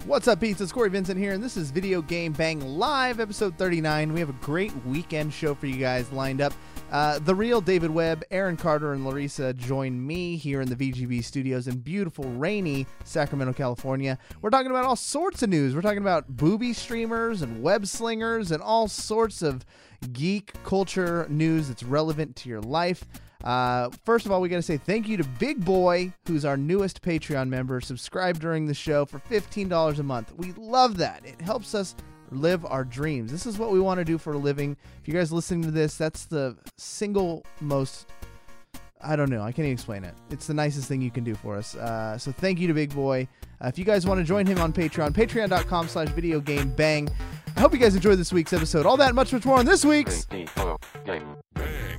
What's up, Pete? It's Corey Vincent here, and this is Video Game Bang Live, episode 39. We have a great weekend show for you guys lined up. The real David Webb, Aaron Carter, and Larissa join me here in the VGB studios in beautiful, rainy Sacramento, California. We're talking about all sorts of news. We're talking about booby streamers and web slingers and all sorts of geek culture news that's relevant to your life. First of all, we got to say thank you to Big Boy, who's our newest Patreon member. Subscribe during the show for $15 a month. We love that. It helps us live our dreams. This is what we want to do for a living. If you guys are listening to this, that's the single most, I don't know, I can't even explain it. It's the nicest thing you can do for us. So thank you to Big Boy. If you guys want to join him on Patreon, patreon.com/videogamebang. I hope you guys enjoyed this week's episode. All that and much more on this week's Video Game Bang.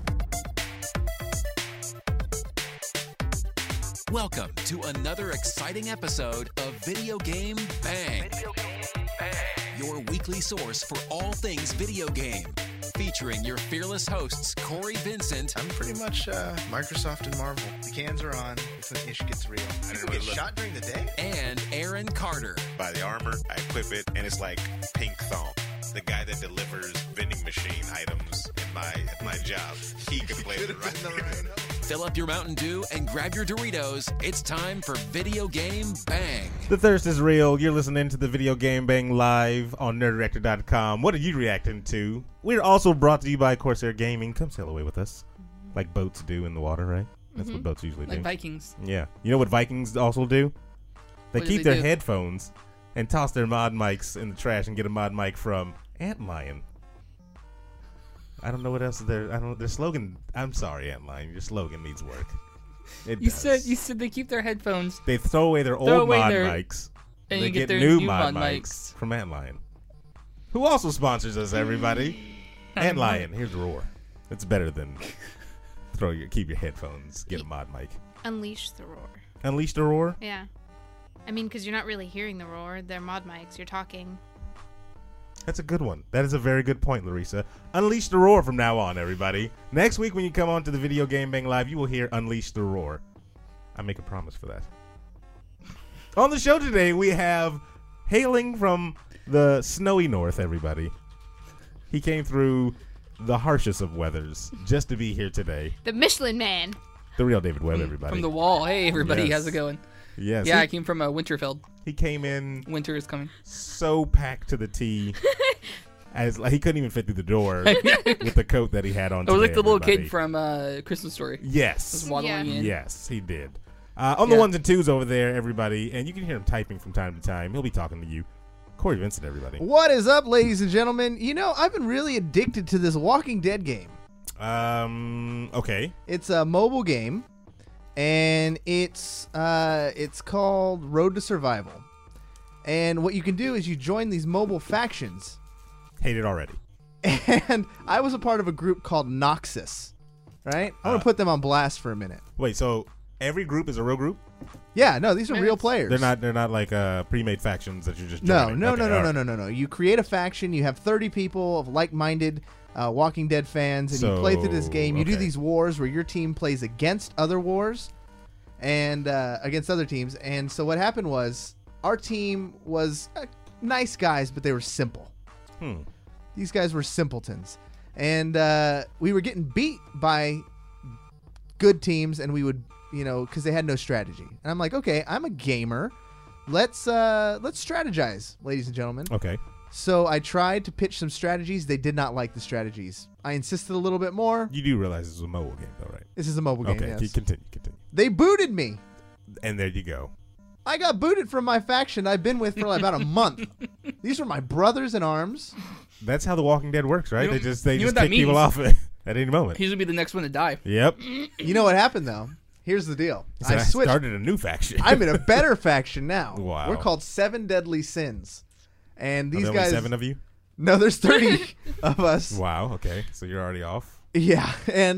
Welcome to another exciting episode of Video Game Bang. Your weekly source for all things video game. Featuring your fearless hosts, Corey Vincent. I'm pretty much Microsoft and Marvel. The cans are on. It's when ish gets real. People get shot during the day? And Aaron Carter. Buy the armor, I equip it, and it's like Pink Thong. The guy that delivers vending machine items at my job. He can play the right. Fill up your Mountain Dew and grab your Doritos. It's time for Video Game Bang. The thirst is real. You're listening to the Video Game Bang live on nerddirector.com. What are you reacting to? We're also brought to you by Corsair Gaming. Come sail away with us. Like boats do in the water, right? That's what boats usually do. Like Vikings. Yeah. You know what Vikings also do? They What do keep they their do? headphones and toss their mod mics in the trash and get a mod mic from Antlion. I don't know what else their slogan. I'm sorry, Antlion. Your slogan needs work. It You does. said they keep their headphones They throw away their old away mod their- mics and they you get their new new mod mod mics mics. from Antlion, who also sponsors us. Everybody, Antlion. Here's a roar. It's better than keep your headphones, get a mod mic. Unleash the roar. Unleash the roar. Yeah. I mean, because you're not really hearing the roar. They're mod mics. You're talking. That's a good one. That is a very good point, Larissa. Unleash the roar from now on, everybody. Next week when you come on to the Video Game Bang Live, you will hear Unleash the roar. I make a promise for that. On the show today, we have hailing from the snowy north, everybody. He came through the harshest of weathers just to be here today. The Michelin Man. The real David Webb, everybody. from the wall. Hey, everybody, Yes. how's it going? Yes. Yeah, I came from Winterfeld. He came in Winter is coming. so packed to the T, as like, he couldn't even fit through the door with the coat that he had on. I was like today, the little everybody. kid from Christmas Story. Yes. Just waddling in. Yes, he did. On the Yeah. ones and twos over there, everybody, and you can hear him typing from time to time. He'll be talking to you. Corey Vincent, everybody. What is up, ladies and gentlemen? You know, I've been really addicted to this Walking Dead game. Okay. It's a mobile game, and it's called Road to Survival. And what you can do is you join these mobile factions. Hate it already. And I was a part of a group called Noxus, right? I want to put them on blast for a minute. Wait, so every group is a real group? Yeah, no, these are real players. They're not like pre-made factions that you're just No, joining. no, Okay, no, no, all no, right. no, no, no. You create a faction. You have 30 people of like-minded Walking Dead fans, and you play through this game. You do okay. these wars where your team plays against other wars and against other teams. And so what happened was our team was nice guys, but they were simple. These guys were simpletons. And we were getting beat by good teams, and we would, because they had no strategy. And I'm like, okay, I'm a gamer. Let's strategize, ladies and gentlemen. Okay. So I tried to pitch some strategies. They did not like the strategies. I insisted a little bit more. You do realize this is a mobile game, though, right? This is a mobile game, Okay, yes. continue. They booted me. And there you go. I got booted from my faction I've been with for like about a month. These were my brothers in arms. That's how The Walking Dead works, right? You know- they just you know what that kick people means? off at any moment. He's gonna be the next one to die. Yep. You know what happened, though? Here's the deal. He said, I I switched. started a new faction. I'm in a better faction now. Wow. We're called Seven Deadly Sins. And Are these there only guys... 7 of you? No, there's 30 of us. Wow, okay. So you're already off? Yeah, and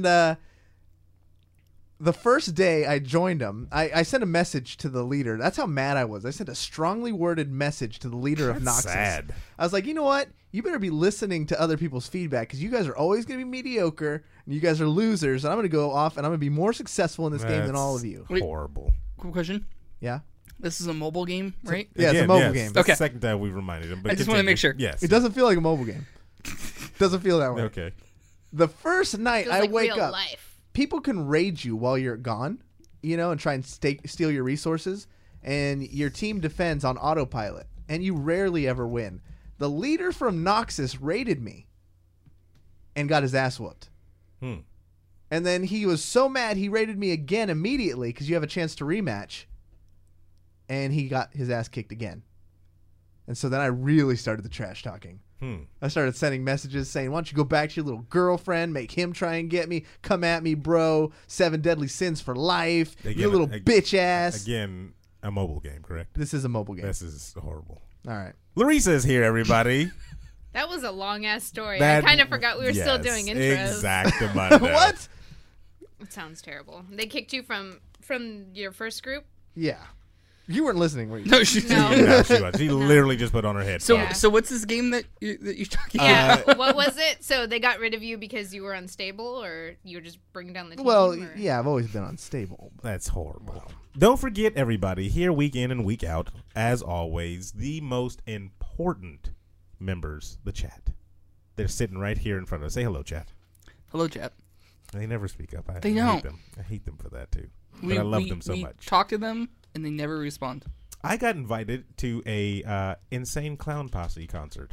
the first day I joined them, I sent a message to the leader. That's how mad I was. I sent a strongly worded message to the leader of That's Noxus. sad. I was like, you know what? You better be listening to other people's feedback because you guys are always going to be mediocre and you guys are losers. And I'm going to go off and I'm going to be more successful in this game than all of you. Wait. Horrible. Quick question. Yeah. This is a mobile game, right? Yeah, it's a Again, mobile yes, game. That's Okay. the second time we've reminded him. But I just wanna continue. make sure. Yes. It doesn't feel like a mobile game. Doesn't feel that way. Okay. The first night Feels I like wake real up, life. people can raid you while you're gone, and try and steal your resources, and your team defends on autopilot, and you rarely ever win. The leader from Noxus raided me and got his ass whooped. Hmm. And then he was so mad he raided me again immediately because you have a chance to rematch, and he got his ass kicked again. And so then I really started the trash talking. I started sending messages saying, why don't you go back to your little girlfriend, make him try and get me, come at me, bro, 7 deadly sins for life, you little bitch ass. Again, a mobile game, correct? This is a mobile game. This is horrible. All right. Larissa is here, everybody. That was a long ass story. That- I kind of forgot we were still yes, doing intros. Exactly. What? It sounds terrible. They kicked you from your first group. Yeah. You weren't listening, were you? No, she. No. Yeah, she was. She literally just put on her head. So, Yeah. so what's this game that you're talking Yeah. about? What was it? So they got rid of you because you were unstable, or you were just bringing down the team? Well, or? yeah, I've always been unstable. That's horrible. Don't forget, everybody, here week in and week out, as always, the most important members, the chat. They're sitting right here in front of us. Say hello, chat. Hello, chat. They never speak up. I They hate don't. them. I hate them for that, too. But I love them so we much. Talk to them, and they never respond. I got invited to a Insane Clown Posse concert.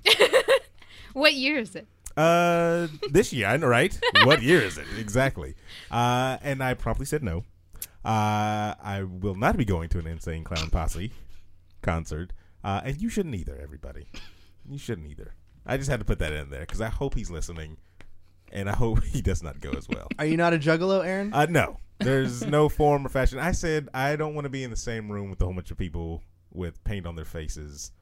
What year is it? This year, I know, right? What year is it? Exactly. And I promptly said no. I will not be going to an Insane Clown Posse concert. And you shouldn't either, everybody. You shouldn't either. I just had to put that in there because I hope he's listening, and I hope he does not go as well. Are you not a juggalo, Aaron? No. There's no form or fashion. I said I don't want to be in the same room with a whole bunch of people with paint on their faces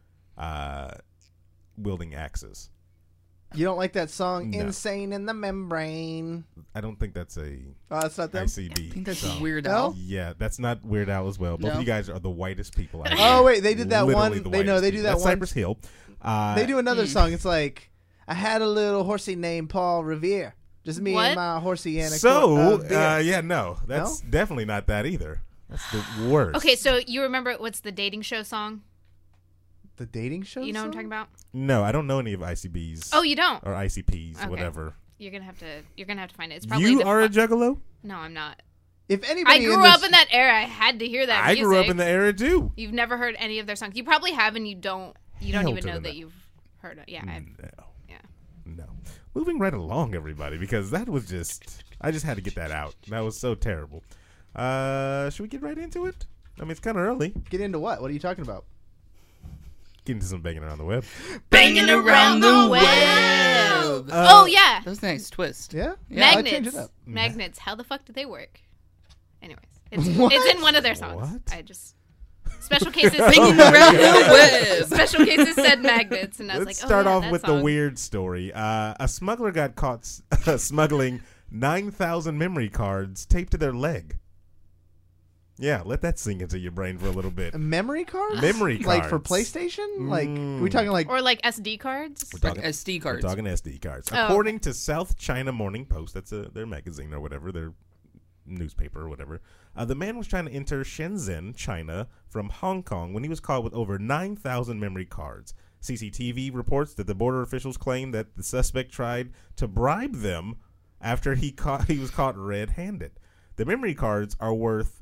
wielding axes. You don't like that song, No. Insane in the Membrane? I don't think that's a Oh, that's not them? ICB. I think that's song. Weird No? Al. Yeah, that's not Weird Al as well. Both of No. you guys are the whitest people I know. Oh, wait, they did that Literally one. the They whitest do people. that That's one. Cypress Hill. They do another song. It's like, I had a little horsey named Paul Revere. Just me What? and my horsey and a So, beer. yeah, no. That's definitely not that either. That's the worst. Okay, so you remember what's the dating show song? The dating show You know what I'm song? talking about? No, I don't know any of ICBs. Oh, you don't? Or ICPs, Okay. whatever. You're gonna have to find it. It's probably You the are a fu- juggalo? No, I'm not. If I anybody grew up in that era. I had to hear that I music. grew up in the era too. You've never heard any of their songs. You probably have, and you don't Hell even to know the that no. you've heard it. Yeah, No. yeah. No. Moving right along, everybody, because that was just... I just had to get that out. That was so terrible. Should we get right into it? I mean, it's kind of early. Get into what? What are you talking about? Get into some banging around the web. Banging around the web. Oh yeah, That was a nice twist. Yeah? Yeah, I'd change it magnets. up. Magnets. How the fuck do they work? Anyways, it's in one of their songs. What? I just special cases. Banging around the web. Special cases said magnets, and I was Let's like, start oh, yeah, off that with song. the weird story. A smuggler got caught smuggling 9,000 memory cards taped to their leg. Yeah, let that sink into your brain for a little bit. Memory cards? Memory Like for cards. PlayStation? Like, we talking like... Or like SD cards. We're talking, SD cards. We're talking SD cards. Oh, According to South China Morning Post, that's their magazine or whatever, their newspaper or whatever, the man was trying to enter Shenzhen, China, from Hong Kong when he was caught with over 9,000 memory cards. CCTV reports that the border officials claim that the suspect tried to bribe them after he was caught red-handed. The memory cards are worth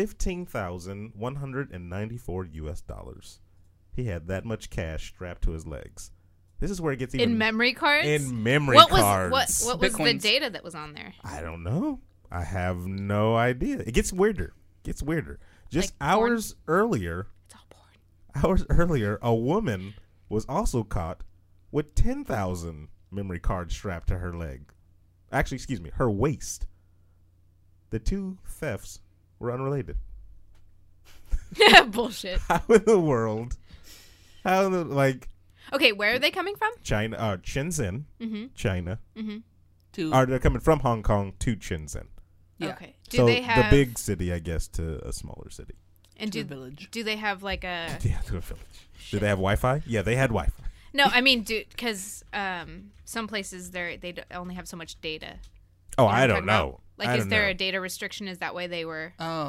$15,194. He had that much cash strapped to his legs. This is where it gets even In memory cards. in memory what cards. was what was the Bitcoins. data that was on there? I don't know. I have no idea. It gets weirder. Just Like porn? hours earlier, It's all porn. a woman was also caught with 10,000 memory cards strapped to her leg. Actually, excuse me, her waist. The two thefts were unrelated. Bullshit. How in the world? How in the, like, Okay, where are they coming from? China, Shenzhen, China. To They're coming from Hong Kong to Shenzhen. yeah. Okay. Do So they have the big city, I guess, to a smaller city. and to do the village. do they have like a Yeah, to a village. Do they have Wi-Fi? Yeah, they had Wi-Fi. No, I mean, because some places only have so much data. Oh, You know what I I'm don't talking about? know. Like, I is don't there know. a data restriction? Is that why they were? Oh,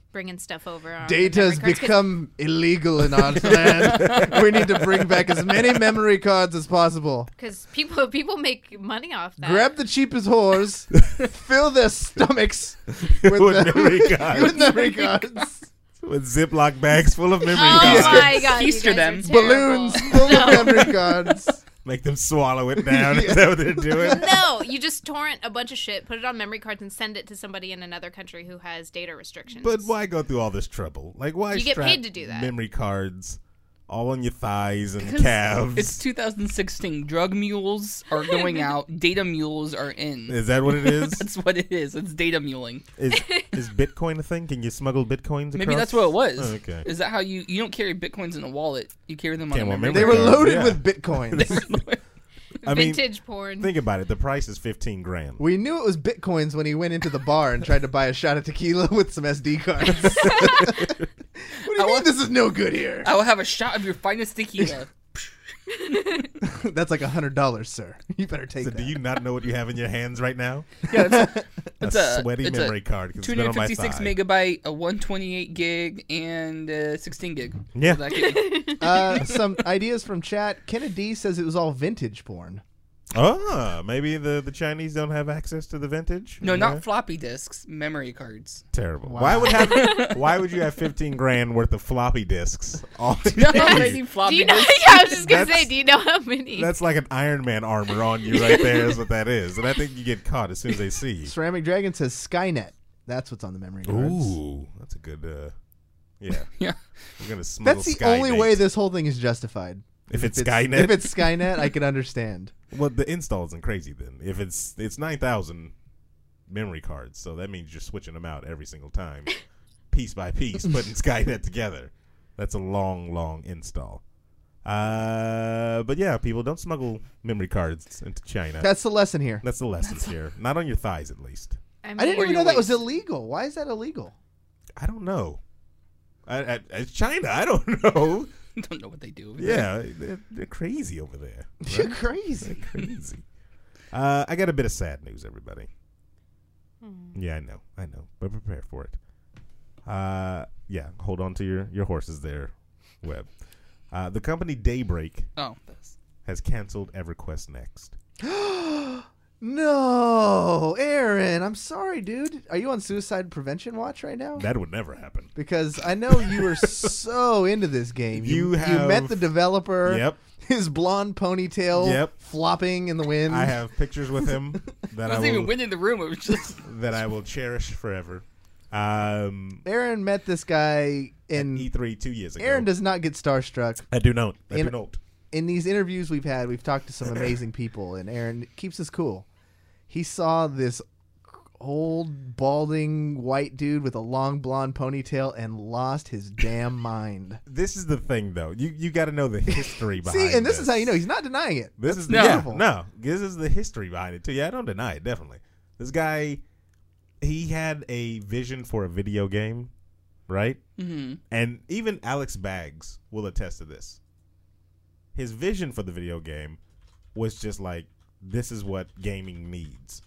bringing stuff over. On Data's memory cards, 'cause become illegal in our land. We need to bring back as many memory cards as possible. Because people make money off that. Grab the cheapest whores, fill their stomachs with, With memory cards. with memory cards. With Ziploc bags full of memory Oh cards. my god! you Keister guys them. are terrible. Balloons full of memory cards. Make them swallow it down. Is that what they're doing? No, you just torrent a bunch of shit, put it on memory cards, and send it to somebody in another country who has data restrictions. But why go through all this trouble? Like, why You get strap paid to do that. memory cards all on your thighs and 'Cause calves? It's 2016. Drug mules are going out. Data mules are in. Is that what it is? That's what it is. It's data muling. Is Bitcoin a thing? Can you smuggle Bitcoins across? Maybe that's what it was. Oh, okay. Is that how you don't carry Bitcoins in a wallet? You carry them on Can't a want memory They memory were cards, loaded yeah. with bitcoins. I mean, Vintage porn. think about it. The price is $15,000. We knew it was bitcoins when he went into the bar and tried to buy a shot of tequila with some SD cards. What do you mean this is no good here? I will have a shot of your finest tequila. That's like $100, sir. You better take So that. do you not know what you have in your hands right now? Yeah, A sweaty it's memory card. 'cause it's been on my 256 thigh. megabyte, a 128 gig, and 16 gig. Yeah. What does that get you? Some ideas from chat. Kennedy says it was all vintage porn. Oh, maybe the Chinese don't have access to the vintage? No, Yeah. not floppy disks, memory cards. Terrible. Wow. Why would you have $15,000 worth of floppy disks? All No, I together? need floppy Do you know? disks. Yeah, I was just gonna That's- say. Do you know how many? That's like an Iron Man armor on you right there is what that is. And I think you get caught as soon as they see you. Ceramic Dragon says Skynet. That's what's on the memory cards. Ooh, that's a good, yeah. Yeah. We're going to smuggle That's the Skynate. only way this whole thing is justified. If it's Skynet? If it's Skynet, I can understand. Well, the install isn't crazy then. If it's 9,000 memory cards, so that means you're switching them out every single time, piece by piece, putting Skynet together. That's a long install. But yeah, people, don't smuggle memory cards into China. That's the lesson here. That's the lesson here. Not on your thighs, at least. I didn't Or even your know that was waist. illegal. Why is that illegal? I don't know. It's China. I don't know. Don't know what they do over there. Yeah, they're crazy over there. You're crazy. Crazy. I got a bit of sad news, everybody. Yeah, I know, but prepare for it. Yeah, hold on to your horses there, Webb. The company Daybreak Oh, that's has canceled EverQuest Next. No, Aaron. I'm sorry, dude. Are you on suicide prevention watch right now? That would never happen. Because I know you were so into this game. You met have- the developer. Yep. His blonde ponytail Yep. flopping in the wind. I have pictures with him that I I wasn't even will winning the room. It was just that I will cherish forever. Aaron met this guy in E3 2 years ago. Aaron does not get starstruck. I do not. I In- do not. In these interviews we've had, we've talked to some amazing people, and Aaron keeps us cool. He saw this old, balding, white dude with a long blonde ponytail and lost his damn mind. This is the thing, though. You got to know the history behind. See, and this is how you know he's not denying it. This is No. no. This is the history behind it too. Yeah, I don't deny it. Definitely, this guy, he had a vision for a video game, right? mm-hmm. And even Alex Baggs will attest to this. His vision for the video game was just like, this is what gaming needs.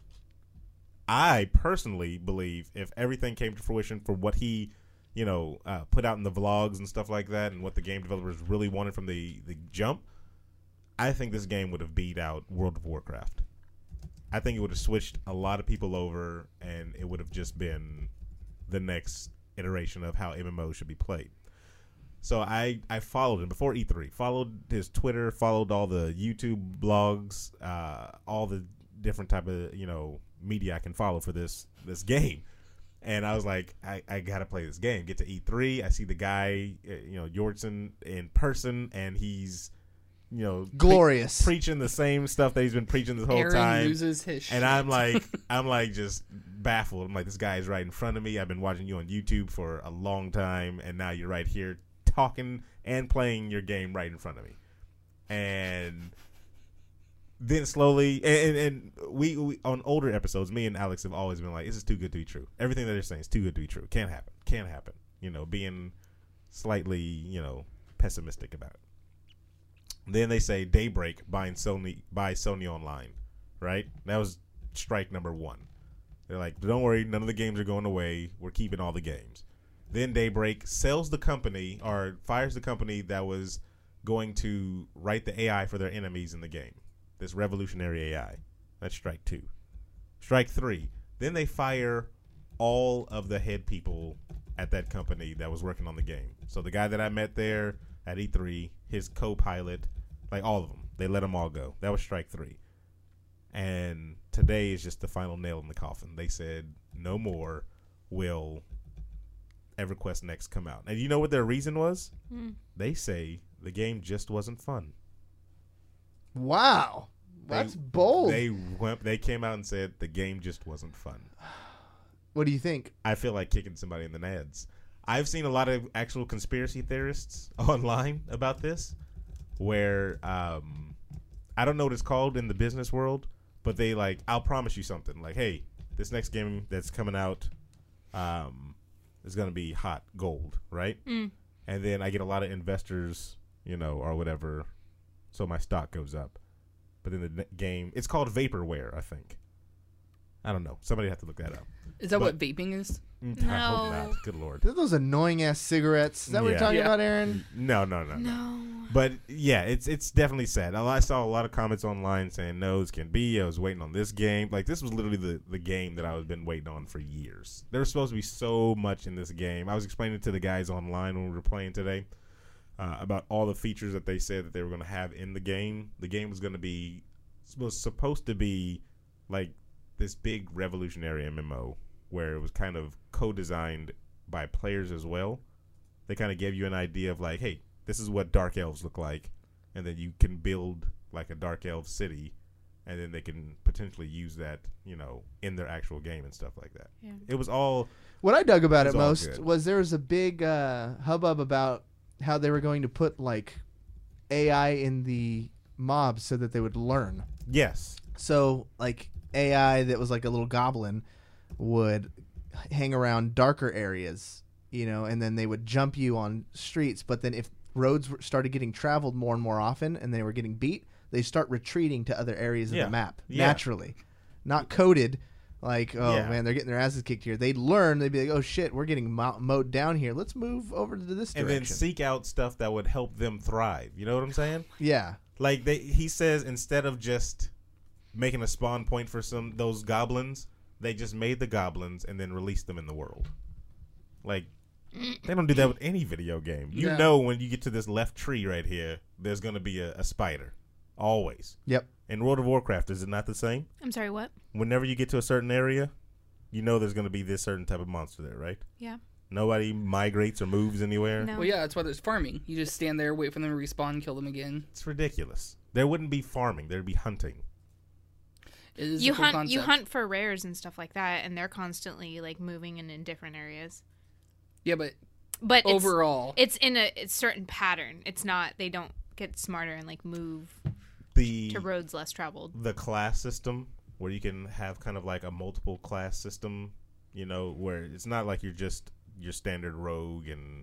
I personally believe if everything came to fruition for what he, put out in the vlogs and stuff like that, and what the game developers really wanted from the jump, I think this game would have beat out World of Warcraft. I think it would have switched a lot of people over, and it would have just been the next iteration of how MMOs should be played. So I followed him before E3, followed his Twitter, followed all the YouTube blogs, all the different type of, media I can follow for this game. And I was like, I got to play this game. Get to E3. I see the guy, Jortsen in person, and he's, Glorious. preaching the same stuff that he's been preaching this whole Aaron time. loses his shit. And I'm like just baffled. I'm like, this guy is right in front of me. I've been watching you on YouTube for a long time, and now you're right here talking and playing your game right in front of me. And then slowly, and we on older episodes, me and Alex have always been like, this is too good to be true. Everything that they're saying is too good to be true. Can't happen. Being slightly, pessimistic about it. Then they say Daybreak buy Sony Online, right? That was strike number one. They're like, don't worry, none of the games are going away. We're keeping all the games. Then Daybreak sells the company or fires the company that was going to write the AI for their enemies in the game. This revolutionary AI. That's strike 2. Strike 3. Then they fire all of the head people at that company that was working on the game. So the guy that I met there at E3, his co-pilot, like all of them, they let them all go. That was strike 3. And today is just the final nail in the coffin. They said no more will EverQuest Next come out. And you know what their reason was? They say the game just wasn't fun. Wow. That's bold. They came out and said the game just wasn't fun. What do you think? I feel like kicking somebody in the nads. I've seen a lot of actual conspiracy theorists online about this, where I don't know what it's called in the business world, but they like, I'll promise you something. Like, hey, this next game that's coming out is going to be hot gold, right? And then I get a lot of investors, or whatever, so my stock goes up. But in the game, it's called vaporware, I think. I don't know. Somebody have to look that up. Is that what vaping is? I hope not. Good Lord. Are those annoying ass cigarettes? Is that what you're talking about, Aaron? No. But yeah, it's definitely sad. I saw a lot of comments online saying no, this can't be. I was waiting on this game. Like, this was literally the game that I was been waiting on for years. There was supposed to be so much in this game. I was explaining it to the guys online when we were playing today about all the features that they said that they were going to have in the game. The game was supposed to be like this big revolutionary MMO where it was kind of co-designed by players as well. They kind of gave you an idea of like, hey, this is what Dark Elves look like, and then you can build like a Dark Elf city, and then they can potentially use that, in their actual game and stuff like that. Yeah. It was all... What I dug about it most was there was a big hubbub about how they were going to put like AI in the mobs so that they would learn. Yes. So like AI that was like a little goblin would hang around darker areas, and then they would jump you on streets. But then if roads started getting traveled more and more often and they were getting beat, they start retreating to other areas of the map naturally. Not coded like, man, they're getting their asses kicked here. They'd learn. They'd be like, oh, shit, we're getting mowed down here. Let's move over to this direction. And then seek out stuff that would help them thrive. You know what I'm saying? Yeah. Like, he says instead of just making a spawn point for those goblins, they just made the goblins and then released them in the world. Like, they don't do that with any video game. You know when you get to this left tree right here, there's going to be a spider. Always. Yep. In World of Warcraft, is it not the same? I'm sorry, what? Whenever you get to a certain area, there's going to be this certain type of monster there, right? Yeah. Nobody migrates or moves anywhere? No. Well, yeah, that's why there's farming. You just stand there, wait for them to respawn, and kill them again. It's ridiculous. There wouldn't be farming. There'd be hunting. It is You a cool hunt concept. you hunt for rares and stuff like that, and they're constantly like moving in different areas. Yeah, but overall, it's in a certain pattern. It's not, they don't get smarter and like move to roads less traveled. The class system where you can have kind of like a multiple class system, where it's not like you're just your standard rogue and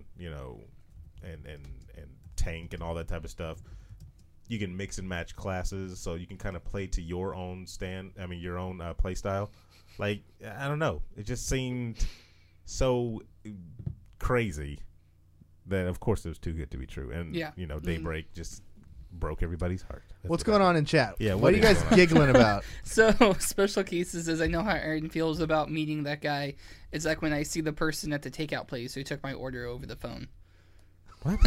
and tank and all that type of stuff. You can mix and match classes, so you can kind of play to your own your own play style. Like, I don't know, it just seemed so crazy that of course it was too good to be true. And Daybreak just broke everybody's heart. What's going on in chat? Yeah, what are you guys giggling about? So, Special Cases says, I know how Aaron feels about meeting that guy. It's like when I see the person at the takeout place who took my order over the phone. What?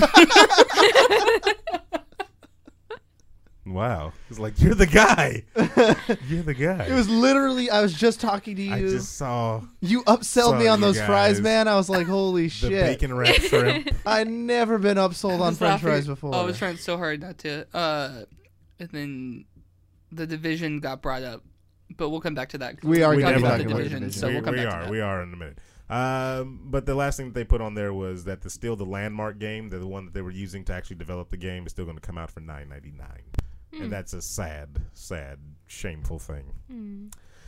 Wow. It's like, you're the guy. You're the guy. It was literally, I was just talking to you. I just saw. You upsold me on those fries, man. I was like, holy shit. The bacon wrapped shrimp. I'd never been upsold on French fries before. I was trying so hard not to. And then The Division got brought up. But we'll come back to that. We are talking about The Division. So we'll come back to that. We are in a minute. But the last thing that they put on there was that the Landmark game, the one that they were using to actually develop the game, is still going to come out for $9.99. And that's a sad, shameful thing.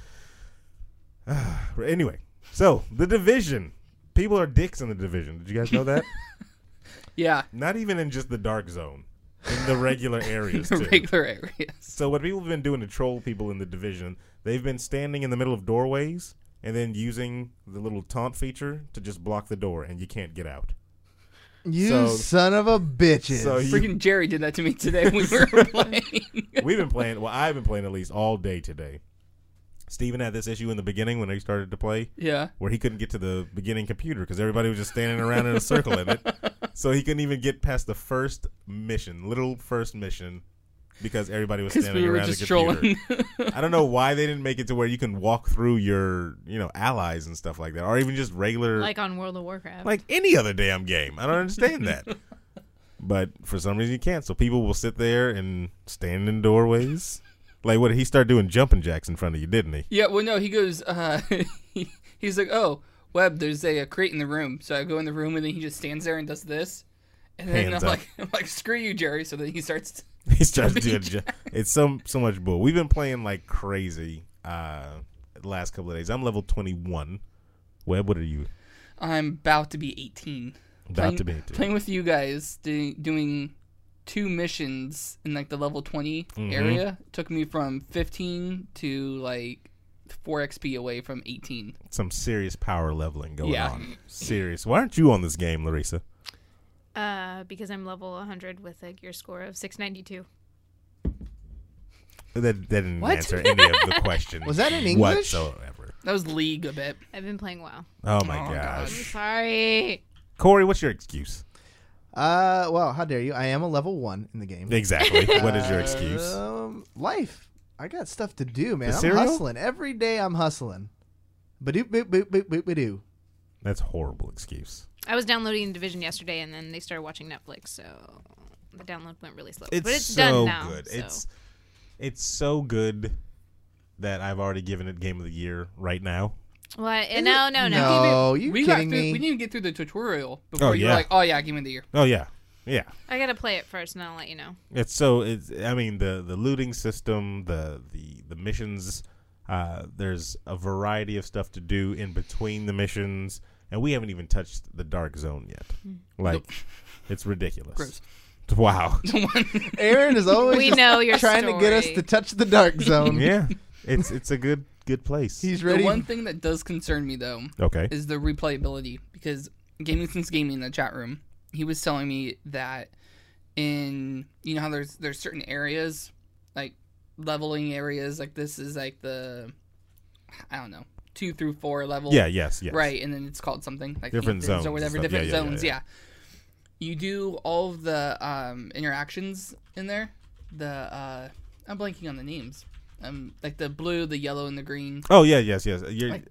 Anyway, so The Division. People are dicks in The Division. Did you guys know that? Yeah. Not even in just the dark zone. In the regular areas, The too. regular areas. So what people have been doing to troll people in The Division, they've been standing in the middle of doorways and then using the little taunt feature to just block the door, and you can't get out. You son of a bitches. So freaking Jerry did that to me today when we were playing. We've been playing. Well, I've been playing at least all day today. Steven had this issue in the beginning when he started to play. Yeah. Where he couldn't get to the beginning computer because everybody was just standing around in a circle in it. So he couldn't even get past the first mission, because everybody was standing around the computer. I don't know why they didn't make it to where you can walk through your, allies and stuff like that, or even just regular, like on World of Warcraft, like any other damn game. I don't understand that. But for some reason you can't. So people will sit there and stand in doorways. Like, what did he start doing? Jumping jacks in front of you, didn't he? Yeah. Well, no. He goes. He's like, "Oh, Webb, there's a crate in the room." So I go in the room, and then he just stands there and does this. And then I'm like, "Screw you, Jerry." So then he starts. He starts doing. It's so much bull. We've been playing like crazy the last couple of days. I'm level 21. Webb, what are you? I'm about to be 18. Playing with you guys, doing 2 missions in like the level 20 area took me from 15 to like 4 XP away from 18. Some serious power leveling going on. Serious. Why aren't you on this game, Larissa? Because I'm level 100 with a gear score of 692. That didn't answer any of the questions. Was that in English? Whatsoever. That was League a bit. I've been playing WoW. Oh my gosh. I'm sorry. Corey, what's your excuse? Well, how dare you? I am a level 1 in the game. Exactly. What is your excuse? Life. I got stuff to do, man. The I'm cereal? hustling. Every day I'm hustling. Ba-doop, boop, boop, boop, boop, ba-doo. That's a horrible excuse. I was downloading Division yesterday, and then they started watching Netflix, so the download went really slow. But it's so done now. Good. So. It's so good that I've already given it Game of the Year right now. What? No. No, you kidding me? We didn't get through the tutorial before you were like, "Oh yeah, Game of the Year." Oh yeah. Yeah. I gotta play it first, and I'll let you know. I mean, the looting system, the missions. There's a variety of stuff to do in between the missions, and we haven't even touched the Dark Zone yet. Like, it's ridiculous. Gross. Wow. Aaron is always trying to get us to touch the Dark Zone. Yeah, it's a good place. He's ready. The one thing that does concern me though, is the replayability, because Gaming Since Gaming in the chat room, he was telling me that in how there's certain areas, like leveling areas, like this is like the 2 through 4 level. Yeah, yes. Right, and then it's called something like different zones or whatever, different zones. Yeah. You do all of the interactions in there. I'm blanking on the names. Like the blue, the yellow, and the green. Oh yeah, yes. You're I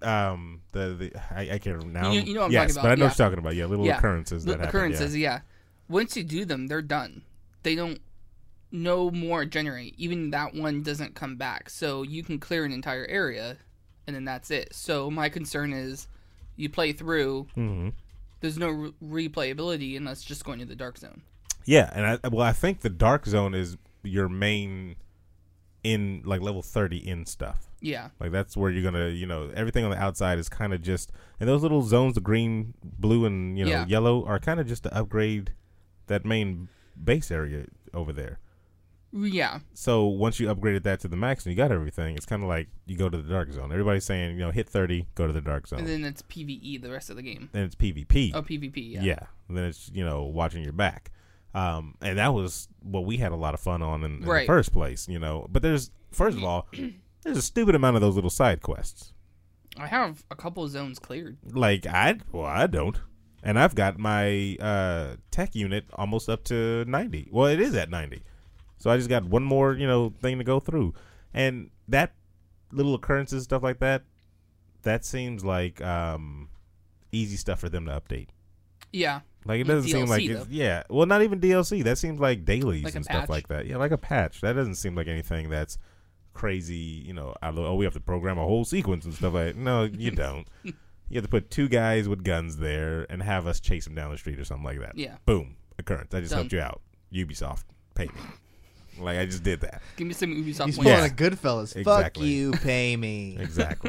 can't remember now. You know what I'm talking about. But I know what you're talking about. Yeah, little occurrences that happen. Occurrences, yeah. Once you do them, they're done. They don't no more generate. Even that one doesn't come back. So you can clear an entire area, and then that's it. So my concern is, you play through. Mm-hmm. There's no replayability unless just going to the Dark Zone. Yeah, and I think the Dark Zone is your main in like level 30 in stuff. Yeah. Like that's where you're gonna, everything on the outside is kind of just, and those little zones, the green, blue, and yellow are kind of just to upgrade that main base area over there. Yeah. So once you upgraded that to the max and you got everything, it's kind of like you go to the Dark Zone. Everybody's saying, hit 30, go to the Dark Zone. And then it's PvE the rest of the game. Then it's PvP. Oh, PvP, yeah. Yeah. And then it's, watching your back. And that was what we had a lot of fun on in the first place, But there's, first of all, there's a stupid amount of those little side quests. I have a couple of zones cleared. Like, I don't. And I've got my tech unit almost up to 90. Well, it is at 90. So I just got one more, thing to go through. And that little occurrences, stuff like that seems like easy stuff for them to update. Yeah. Like, it doesn't seem like it's, yeah. Well, not even DLC. That seems like dailies like and stuff like that. Yeah, like a patch. That doesn't seem like anything that's crazy, we have to program a whole sequence and stuff like that. No, you don't. You have to put 2 guys with guns there and have us chase them down the street or something like that. Yeah. Boom. Occurrence. I just helped you out. Ubisoft. Pay me. Like, I just did that. Give me some Ubisoft. He's pulling a Goodfellas. Exactly. Fuck you, pay me. Exactly.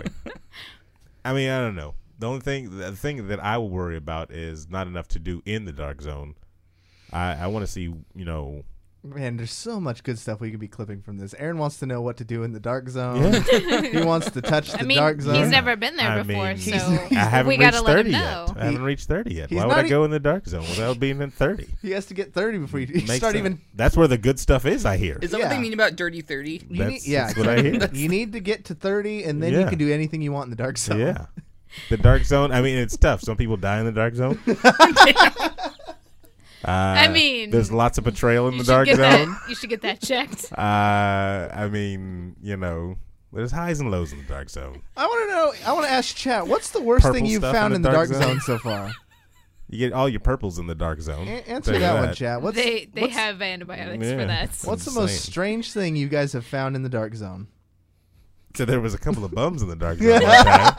I mean, I don't know. The thing that I will worry about is not enough to do in the Dark Zone. I want to see, Man, there's so much good stuff we could be clipping from this. Aaron wants to know what to do in the dark zone. Yeah. He wants to touch the I mean, dark zone. he's never been there before, mean, so I haven't we reached gotta let 30 him yet. know. I haven't reached 30 yet. He's Why would not I go in the dark zone without being at 30? He has to get 30 before you Makes start sense. even. That's where the good stuff is, I hear. Is that Yeah. what they mean about Dirty 30? That's what I hear. You need to get to 30, and then you Yeah. can do anything you want in the dark zone. Yeah. The dark zone, I mean, it's tough. Some people die in the dark zone. I mean, there's lots of betrayal in you the should dark get zone. that. You should get that checked. I mean, there's highs and lows in the dark zone. I want to ask chat, what's the worst Purple thing you've stuff found in the dark zone? zone so far? You get all your purples in the dark zone. Answer Tell you that one, chat. They what's- have antibiotics Yeah. for that. What's the insane. most strange thing you guys have found in the dark zone? So there was a couple of bums in the dark zone one time.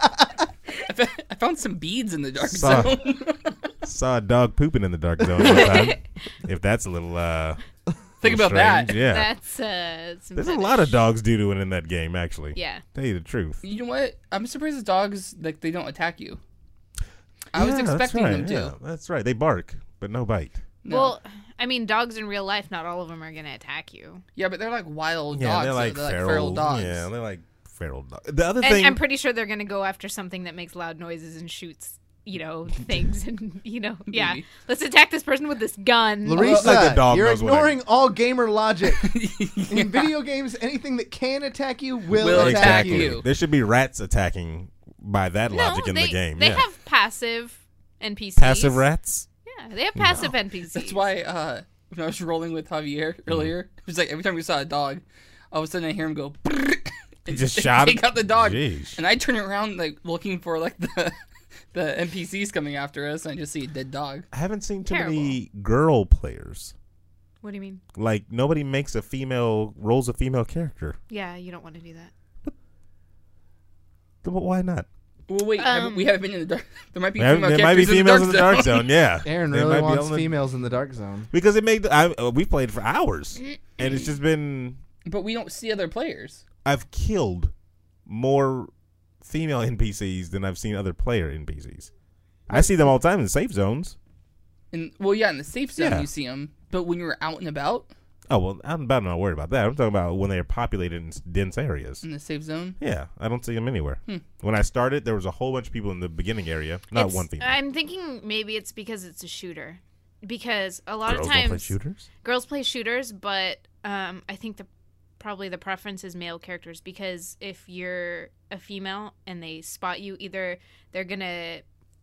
I found some beads in the dark Saw- zone. Saw a dog pooping in the dark zone one time. If that's a little Think about strange, that. Yeah. That's some There's a fetish. lot of dogs doo-dooing in that game, actually. Yeah. Tell you the truth. You know what? I'm surprised the dogs they don't attack you. I was Yeah, that's expecting right, them to. yeah, that's right. They bark, but no bite. No. Well, I mean, dogs in real life, not all of them are gonna attack you. Yeah, but they're like wild Yeah, dogs. they're like feral dogs. Yeah, they're like feral dogs. The other And thing, I'm pretty sure they're gonna go after something that makes loud noises and shoots, things, and yeah. Maybe. Let's attack this person with this gun. Larissa, like a dog you're knows what ignoring all gamer logic. In video games, anything that can attack you will Will attack attack you. you. there should be rats attacking by that logic in they, the game. They yeah. have passive NPCs. passive rats. Yeah, they have passive NPCs. That's why when I was rolling with Javier earlier, it was like every time we saw a dog, all of a sudden I hear him go and just shot take him? out the dog. Jeez. And I turn around like looking for like the NPCs coming after us, and I just see a dead dog. I haven't seen too Terrible. many girl players. What do you mean? Like nobody rolls a female character. Yeah, you don't want to do that. But why not? Well, wait, we haven't been in the dark. There might be There female might be characters females in the dark zone. Yeah, Aaron They really might be wants on the- females in the dark zone. because it made. We played for hours, and it's just been. But we don't see other players. I've killed more female NPCs than I've seen other player NPCs. I see them all the time in safe zones. In the safe zone Yeah. you see them, but when you're out and about Oh well, I'm not worried about that. I'm talking about when they're populated in dense areas. in the safe zone. Yeah, I don't see them anywhere. When I started, there was a whole bunch of people in the beginning area, not one female. I'm thinking maybe it's because it's a shooter. Because a lot Girls of don't times play shooters. girls play shooters, but I think probably the preference is male characters, because if you're a female and they spot you, either they're gonna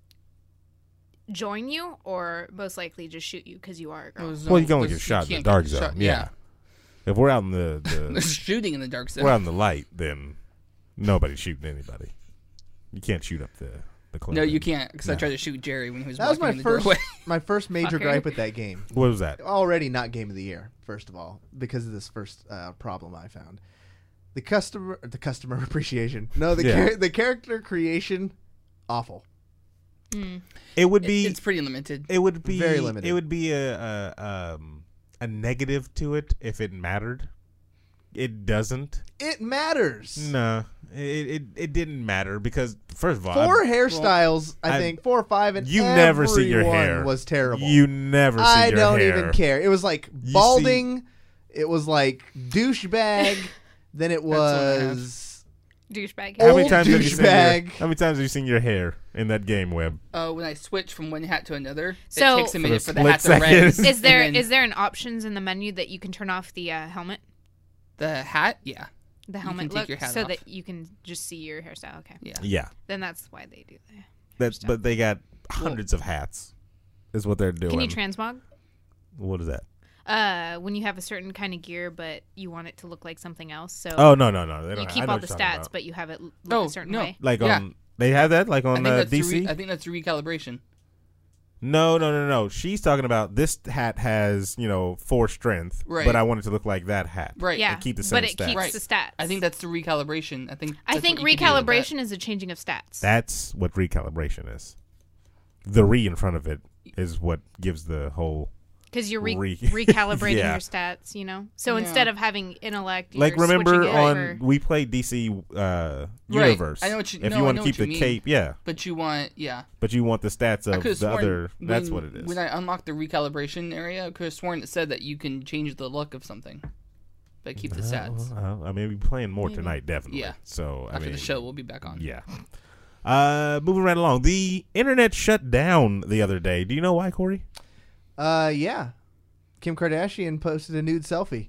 join you or most likely just shoot you because you are a girl. Well, you can only get shot in the can't dark get zone. shot- Yeah. If we're out in the There's shooting in the dark zone. we're out in the light, then nobody's shooting anybody. You can't shoot up the cloud. No, you can't, because I No. tried to shoot Jerry when he was That was walking my in the first doorway. my first major Fucker. gripe with that game. What was that? Already not game of the year, first of all, because of this first problem I found. The customer appreciation. No, Yeah. the character creation, awful. It would be. It's pretty limited. It would be Very limited. It would be a negative to it if it mattered. It doesn't. It matters. No, it didn't matter because first of all, 4 hairstyles, I I- think 4 or 5, and you never see your everyone hair. was terrible. You never see I your don't hair. even care. It was like You balding. It was like douchebag. Then it what I have. was Douchebag. How many old times have you seen douchebag. how many times have you seen your hair in that game, Webb? When I switch from one hat to another, So- it takes a minute for the split hat to second. res. Is there and then there an options in the menu that you can turn off the helmet, the hat? Yeah. the can helmet take look, your hat so off. that you can just see your hairstyle? Okay, Yeah. Yeah, then that's why they do that. that's but they got hundreds of hats. Is what they're doing. Can you transmog? What is that? When you have a certain kind of gear, but you want it to look like something else, so Oh no, they you don't. keep I know all what the you're talking stats, about. but you have it look Oh, a certain no. way. Like Yeah. on they have that like I on think that's DC. I think that's the recalibration. No. She's talking about this hat has 4 strength, Right. but I want it to look like that hat. Right. Yeah, And keep the same but it stats. keeps Right. the stats. I think that's the recalibration. I think recalibration is a changing of stats. That's what recalibration is. The re in front of it is what gives the whole Because you're recalibrating Yeah. your stats, you know? So Yeah. instead of having intellect, Like, you're remember switching it on over. we played DC Universe. I know what you- if no, you I want know to keep what the you mean. cape, yeah. But you want, yeah. But you want the stats I of could've the sworn other. That's when- what it is. When I unlocked the recalibration area, I could have sworn it said that you can change the look of something, but keep the stats. I mean, we're playing more Maybe. tonight, definitely. Yeah. So I After mean, the show, we'll be back on. Yeah. Moving right along. The internet shut down the other day. Do you know why, Corey? Yeah. Kim Kardashian posted a nude selfie.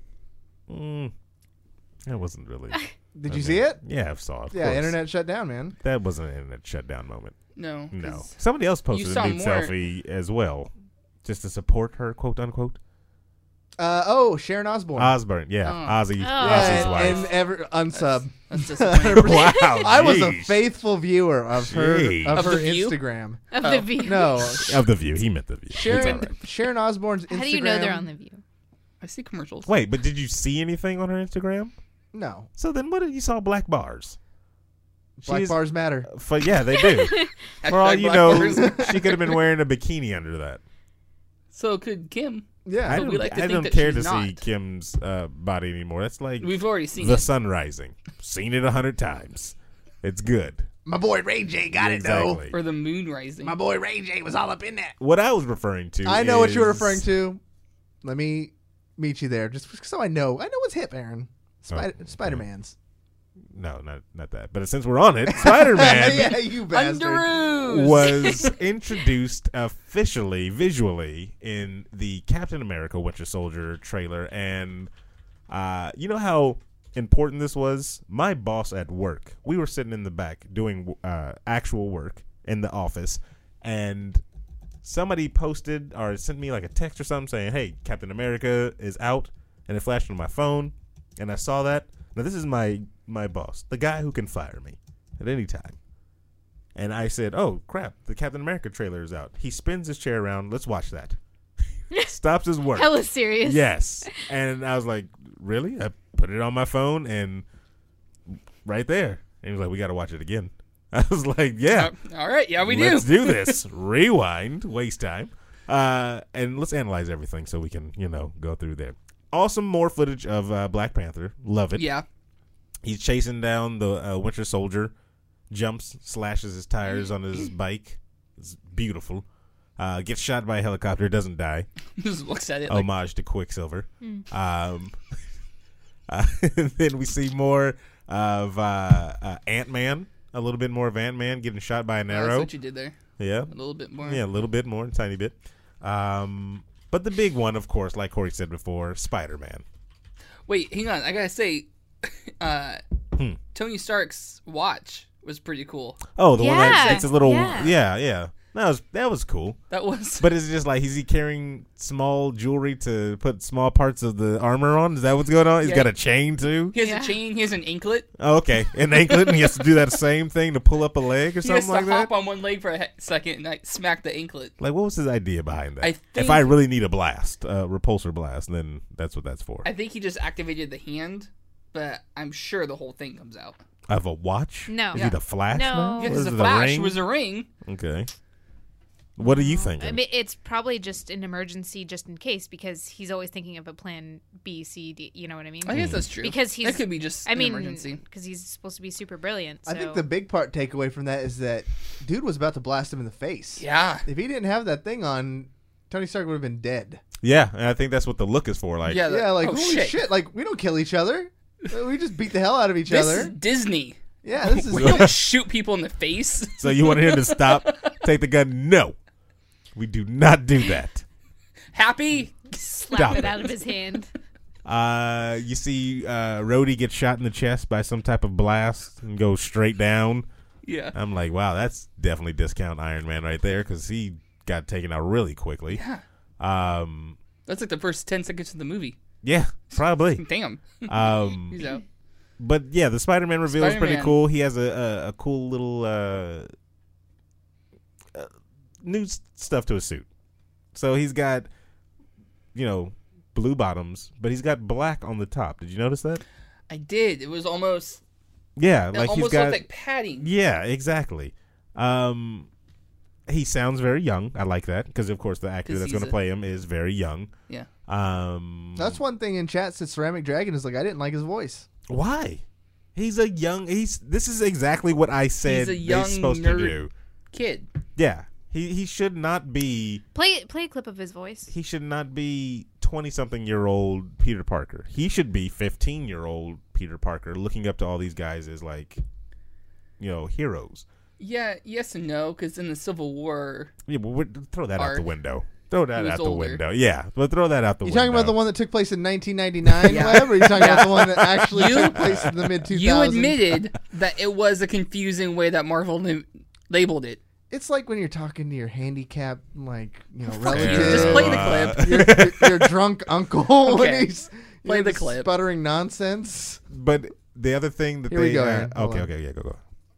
That wasn't really. Did you see it? Yeah, I saw it. of Yeah, course. internet shut down, man. That wasn't an internet shutdown moment. No. No. 'cause Somebody else posted a saw nude more- selfie as well, just to support her, quote unquote. Sharon Osbourne. Osbourne, yeah, Oh. Ozzy's yeah, wife. and unsub. That's disappointing. Wow, I was a jeez. faithful viewer of her Jeez. of Of her The View? Instagram. Of Oh. the View. No, Of the View. He meant the View. It's all Sharon right. Sharon Osbourne's Instagram. How do you know they're on the View? I see commercials. Wait, but did you see anything on her Instagram? No, So then, what did you saw? Black bars. black She's- bars matter. Yeah, they do. For all Hashtag you Black know, Bars. she could have been wearing a bikini under that. So could Kim. Yeah, I But we don't, like to I think don't that care she's to see not. Kim's body anymore. That's like We've already seen the it. sun rising. Seen it 100 times. It's good. my boy Ray J got Exactly. Or the moon rising. My boy Ray J was all up in that. What I was referring to I know what you were is- referring to. Let me meet you there, just so I know. I know what's hip, Aaron. Spider-Man's. No, not that. But since we're on it, Spider-Man yeah, you bastard. Underoos! was introduced officially, visually, in the Captain America Winter Soldier trailer. And you know how important this was? My boss at work, we were sitting in the back doing actual work in the office, and somebody posted or sent me like a text or something saying, hey, Captain America is out, and it flashed on my phone, and I saw that. Now, this is my boss, the guy who can fire me at any time. And I said, oh, crap, the Captain America trailer is out. He spins his chair around. Let's watch that. Stops his work. Hella serious. Yes. And I was like, really? I put it on my phone and right there. And he was like, we got to watch it again. I was like, yeah. All right, yeah, we Let's do. do this. Rewind. Waste time. And let's analyze everything so we can, go through there. Awesome. More footage of Black Panther. Love it. Yeah. He's chasing down the Winter Soldier. Jumps, slashes his tires on his bike. It's beautiful. Gets shot by a helicopter. Doesn't die. Just looks at it like, Homage to Quicksilver. And then we see more of Ant-Man. A little bit more of Ant-Man getting shot by an that's arrow. what you did there. Yeah. A little bit more. Yeah, a little bit more, a tiny bit. But the big one, of course, like Corey said before, Spider-Man. Wait, hang on. I gotta say, Tony Stark's watch was pretty cool. Oh, the one Yeah, that's a little, yeah. yeah. That was cool. That was. But is it just like, is he carrying small jewelry to put small parts of the armor on? Is that what's going on? He's Yeah. got a chain too? He has Yeah. a chain. He has an anklet. Oh, okay. An anklet, and he has to do that same thing to pull up a leg or He has something to like hop that? on one leg for a second and like, smack the anklet. Like, what was his idea behind that? I If think- I really need a blast, repulsor blast, then that's what that's for. I think he just activated the hand, but I'm sure the whole thing comes out. Of a watch? No. Is Yeah. he the Flash? No. now? Yeah, What Because is the it, Flash ring? was a ring. Okay. What are you thinking? I mean, it's probably just an emergency, just in case, because he's always thinking of a plan B, C, D. You know what I mean? I guess that's true. Because he's. That could be just I an mean, emergency. because he's supposed to be super brilliant. I think so- the big part takeaway from that is that dude was about to blast him in the face. Yeah. If he didn't have that thing on, Tony Stark would have been dead. Yeah, and I think that's what the look is for. Like, Yeah. Yeah, like oh, holy shit. Like we don't kill each other. We just beat the hell out of each This other. is Disney. Yeah, this is We don't shoot people in the face. so you wanted him to stop, take the gun? No, we do not do that. Happy? slap Stop it it. out of his hand. You see Rhodey get shot in the chest by some type of blast and go straight down. Yeah. I'm like, wow, that's definitely discount Iron Man right there because he got taken out really quickly. Yeah. Um, That's like the first 10 seconds of the movie. yeah, probably. Damn. He's out. But yeah, the Spider-Man reveal is pretty Spider-Man. cool. He has a cool little new stuff to his suit. So he's got, blue bottoms, but he's got black on the top. Did you notice that? I did. It was almost. Yeah, It like he's almost got. looked like padding. Yeah, exactly. He sounds very young. I like that because, of course, the actor 'Cause that's he's going to play him is very young. Yeah. That's one thing in chat said Ceramic Dragon is like, I didn't like his voice. Why? He's a young. This is exactly what I said He's a young they're supposed to nerd do. kid. Yeah. He should not be. Play a clip of his voice. He should not be 20-something-year-old Peter Parker. He should be 15-year-old Peter Parker, looking up to all these guys as like, heroes. Yeah, yes and no, because in the Civil War, Yeah, but throw that out Arc. the window. Throw that He was out the older. window. Yeah, but throw that out the You window. talking about the one that took place in 1999, Yeah. Webb, or are you talking about the one that actually You- took place in the mid-2000s? you admitted that it was a confusing way that Marvel labeled it. It's like when you're talking to your handicapped, you. relative. Just play the clip. Your drunk uncle when Okay. he's Play the clip. sputtering nonsense. But the other thing that Here they we go, Aaron. Hold on. okay, yeah, go.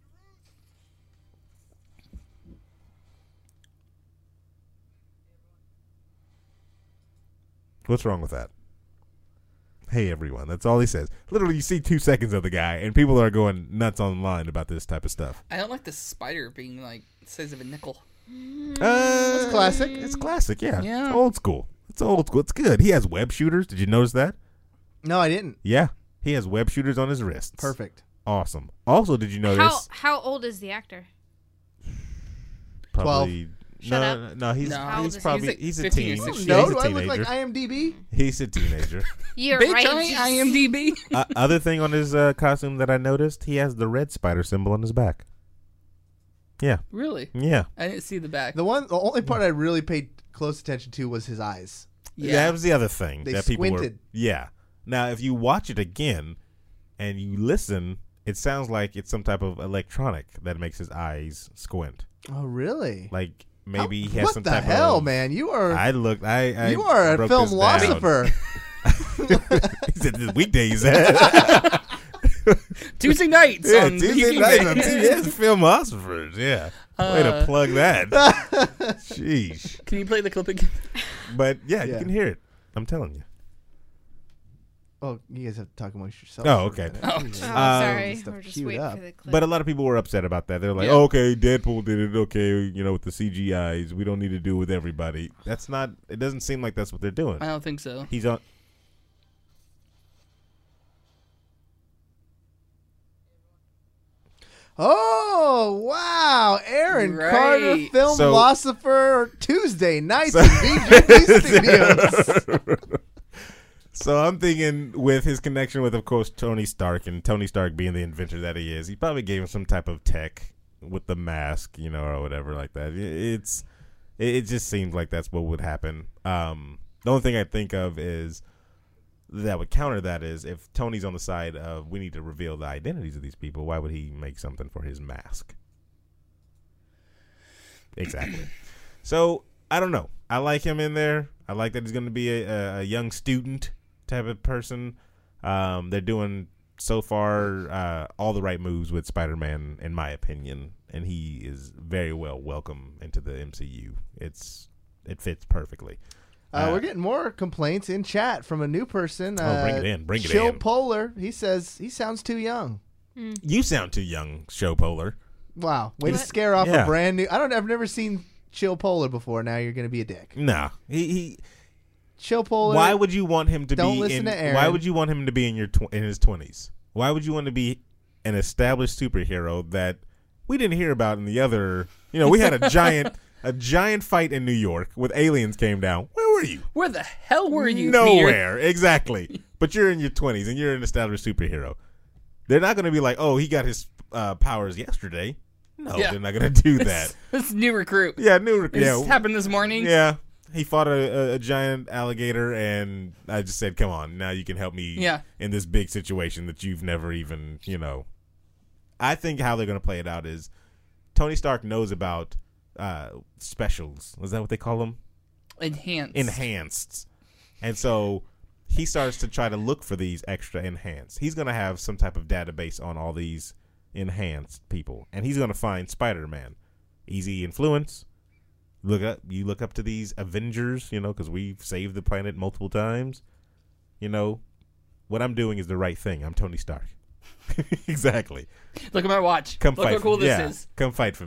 What's wrong with that? Hey everyone, that's all he says. Literally, you see 2 seconds of the guy, and people are going nuts online about this type of stuff. I don't like the spider being like the size of a nickel. It's classic. It's classic, yeah. Yeah. It's old school. It's good. He has web shooters. Did you notice that? No, I didn't. Yeah, he has web shooters on his wrists. Perfect. Awesome. Also, did you notice? How old is the actor? Probably. Shut up. No, he's No. How old he's is he? probably He's he's a 15 or teen. 16. No, He's do a I look teenager. like IMDb? He's a teenager. You're Bitch, right. I ain't IMDb. Other thing on his costume that I noticed, he has the red spider symbol on his back. Yeah, Really? yeah. I didn't see the back. The only part I really paid close attention to was his eyes. That was the other thing They that people squinted. were. Yeah. Now, if you watch it again and you listen, it sounds like it's some type of electronic that makes his eyes squint. Oh, really? Like maybe he has what some the type hell, of. man? You are I you are a broke film this down. philosopher. He said the weekdays. Tuesday nights Yeah, on Tuesday Viking nights Bang. on TV. Filmosophers, yeah. Way to plug that. Sheesh. Can you play the clip again? But yeah, you Yeah. can hear it. I'm telling you. Oh, you guys have to talk amongst yourselves. Oh, for a okay. minute. Oh, Jesus. sorry. stuff We're just queued waiting up. for the clip. But a lot of people were upset about that. They're like, Yeah. oh, okay, Deadpool did it. Okay, with the CGIs. We don't need to do it with everybody. That's not, it doesn't seem like that's what they're doing. I don't think so. He's on. Oh, wow. Aaron Right. Carter, film So- philosopher, Tuesday nights in VGB Studios. So I'm thinking with his connection with, of course, Tony Stark, and Tony Stark being the inventor that he is, he probably gave him some type of tech with the mask, or whatever like that. It just seems like that's what would happen. The only thing I think of is that would counter that is if Tony's on the side of we need to reveal the identities of these people, why would he make something for his mask? Exactly. So I don't know. I like him in there. I like that he's going to be a young student type of person. They're doing so far all the right moves with Spider-Man, in my opinion, and he is very well welcome into the MCU. It fits perfectly. We're getting more complaints in chat from a new person. Bring it in. Bring it Chill in. Polar. He says he sounds too young. You sound too young, Show Polar. Wow. Way to What? scare off Yeah. a brand new. I've never seen Chill Polar before. Now you're going to be a dick. Nah, he Chill Polar. Why would you want him to Don't be listen in? to Aaron. Why would you want him to be in in his 20s? Why would you want to be an established superhero that we didn't hear about in the other? We had a giant fight in New York with aliens came down. Where were you? Where the hell were you? Peter? Nowhere, exactly. But you're in your 20s and you're an established superhero. They're not going to be like, oh, he got his powers yesterday. No, Yeah. they're not going to do that. This new recruit. Yeah, This happened this morning. Yeah. He fought a giant alligator, and I just said, come on, now you can help me Yeah. in this big situation that you've never even, I think how they're going to play it out is Tony Stark knows about specials. Is that what they call them? Enhanced. And so he starts to try to look for these extra enhanced. He's going to have some type of database on all these enhanced people, and he's going to find Spider-Man. Easy influence. You look up to these Avengers, because we've saved the planet multiple times. What I'm doing is the right thing. I'm Tony Stark. Exactly. Look at my watch. Come Look fight. how cool for, this is. Come fight for me.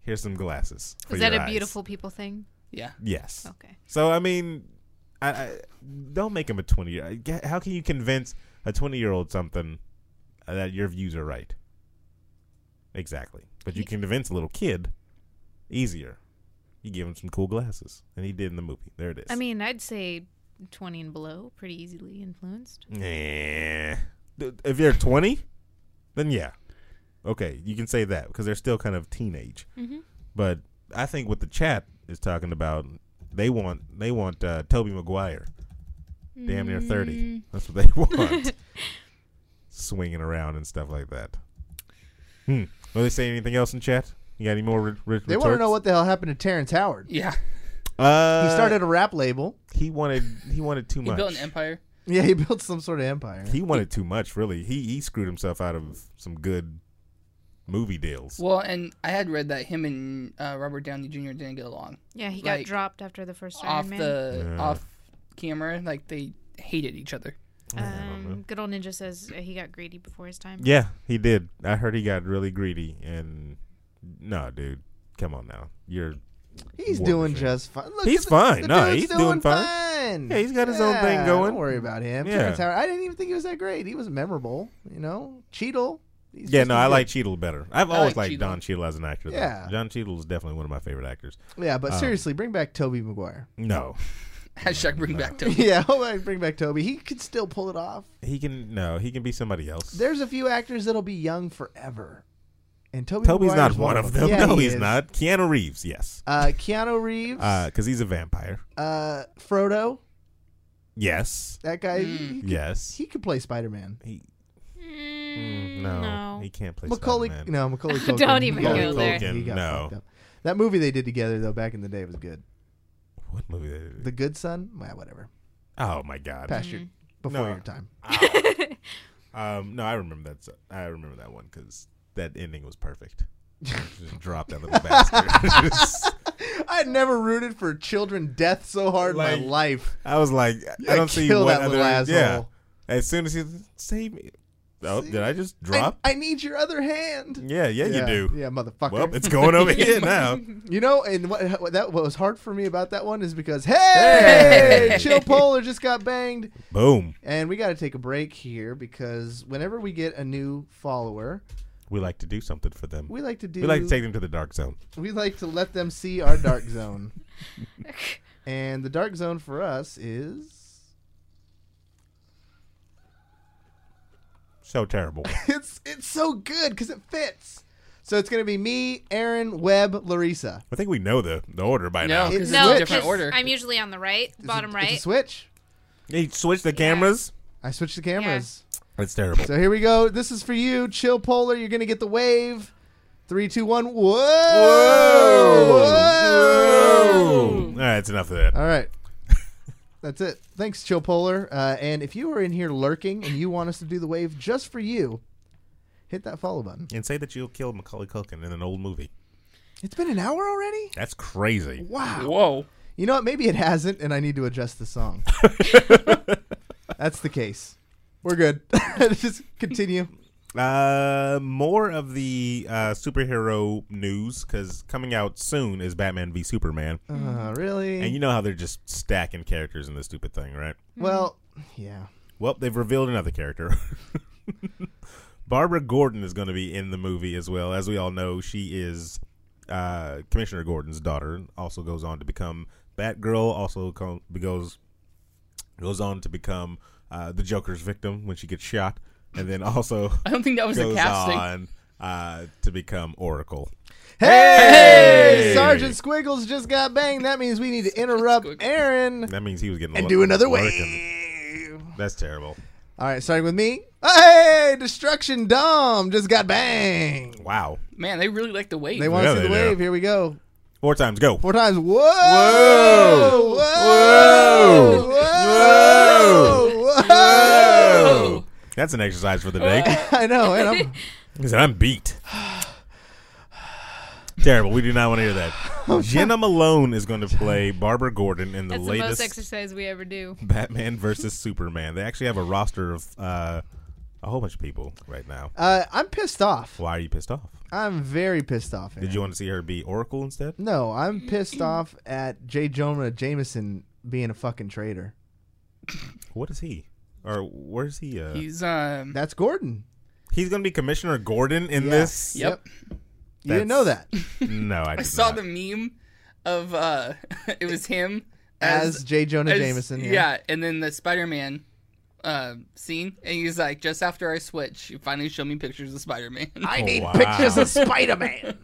Here's some glasses. For Is that your a eyes. beautiful people thing? Yeah. Yes. Okay. So I mean, I don't make him a 20-year. How can you convince a 20-year-old something that your views are right? Exactly. But you can convince a little kid easier. You give him some cool glasses, and he did in the movie. There it is. I mean, I'd say 20 and below, pretty easily influenced. Nah. If you're 20, then yeah. Okay, you can say that because they're still kind of teenage. Mm-hmm. But I think what the chat is talking about, they want Tobey Maguire. Damn near 30. That's what they want. Swinging around and stuff like that. Will they say anything else in chat? You got any more They want to know what the hell happened to Terrence Howard. Yeah. He started a rap label. He wanted too He much. built an empire. Yeah, he built some sort of empire. He wanted too much, really. He screwed himself out of some good movie deals. Well, and I had read that him and Robert Downey Jr. didn't get along. Yeah, he Like, got dropped after the first Off Iron Man. off camera, like they hated each other. Good old Ninja says he got greedy before his time. Yeah, he did. I heard he got really greedy. And no, dude, come on now. He's War doing machine. just fine. Look He's at fine. The No, dude's he's doing fine. Yeah, he's got his own thing going. Don't worry about him. Yeah. Terrence Howard, I didn't even think he was that great. He was memorable. Cheadle. Yeah, no, I like Cheadle better. I've I always like liked Don Cheadle as an actor. Though. Yeah. John Cheadle is definitely one of my favorite actors. Yeah, but seriously, bring back Tobey Maguire. No. Hashtag bring back Toby. Yeah, bring back Toby. He could still pull it off. He can be somebody else. There's a few actors that'll be young forever. And Toby's Maguire's not one of them. Yeah, no, he he's is. not. Keanu Reeves, yes. Keanu Reeves. Because he's a vampire. Frodo. Yes. That guy. Yes. He could play Spider-Man. No, he can't play Macaulay Spider-Man. Culkin. Don't even Macaulay go there. Culkin, he got No. fucked up. That movie they did together though back in the day was good. What movie? Did they do? The Good Son. Well, whatever. Oh my God. Past your before No. your time. No, I remember that. I remember that one because that ending was perfect. Just dropped that little bastard. I had never rooted for children death so hard in my Like, life. I was like, I don't see kill what that other. little asshole. Yeah. As soon as he save me. Oh, did I just drop? I need your other hand. Yeah, you do. Yeah, motherfucker. Well, it's going over here now. And what was hard for me about that one is because hey, Chill Polar just got banged. Boom. And we got to take a break here because whenever we get a new follower, We like to do something for them. we like to take them to the dark zone. We like to let them see our dark zone. And the dark zone for us is So terrible. it's so good because it fits. So it's gonna be me, Aaron, Webb, Larissa. I think we know the order by No, now. because No, it's a switch. different order. I'm usually on the right, bottom It's right. a switch. Hey, switch the cameras. I switched the cameras. That's terrible. So here we go. This is for you, Chill Polar. You're gonna get the wave. 3, 2, 1. Whoa! Whoa! Whoa! All right, that's enough of that. All right. That's it. Thanks, Chill Polar. And if you are in here lurking and you want us to do the wave just for you, hit that follow button. And say that you'll kill Macaulay Culkin in an old movie. It's been an hour already? That's crazy. Wow. Whoa. You know what? Maybe it hasn't, and I need to adjust the song. That's the case. We're good. Just continue. More of the superhero news, because coming out soon is Batman v Superman. Really? And you know how they're just stacking characters in this stupid thing, right? Well, yeah. Well, they've revealed another character. Barbara Gordon is going to be in the movie as well. As we all know, she is Commissioner Gordon's daughter. Also goes on to become Batgirl. Also goes on to become the Joker's victim when she gets shot. And then also I don't think that was the goes casting. on to become Oracle. Hey! Sergeant Squiggles just got banged. That means we need to interrupt Aaron That means he was getting and do another working. wave. That's terrible. All right, starting with me. Hey, Destruction Dom just got banged. Wow. Man, they really like the wave. They want to Yeah, see the they do. wave. Here we go. 4 times, go. 4 times. Whoa! Whoa! Whoa! Whoa! Oh. That's an exercise for the day. I know, and He said, I'm beat. Terrible. We do not want to hear that. Jenna Malone is going to play Barbara Gordon in the That's the most latest exercise we ever do. Batman versus Superman. They actually have a roster of A whole bunch of people right now. I'm pissed off. Why are you pissed off? I'm very pissed off. Did you want to see her be Oracle instead? No, I'm pissed off at J. Jonah Jameson being a fucking traitor. What is he? Or where's he? He's That's Gordon. He's going to be Commissioner Gordon in Yeah. this? Yep. You didn't know that. No, I I did saw not. the meme of it was him As J. Jonah Jameson. Yeah, and then the Spider-Man scene, and he's like, just after I switch, you finally show me pictures of Spider-Man. I need wow. pictures of Spider-Man.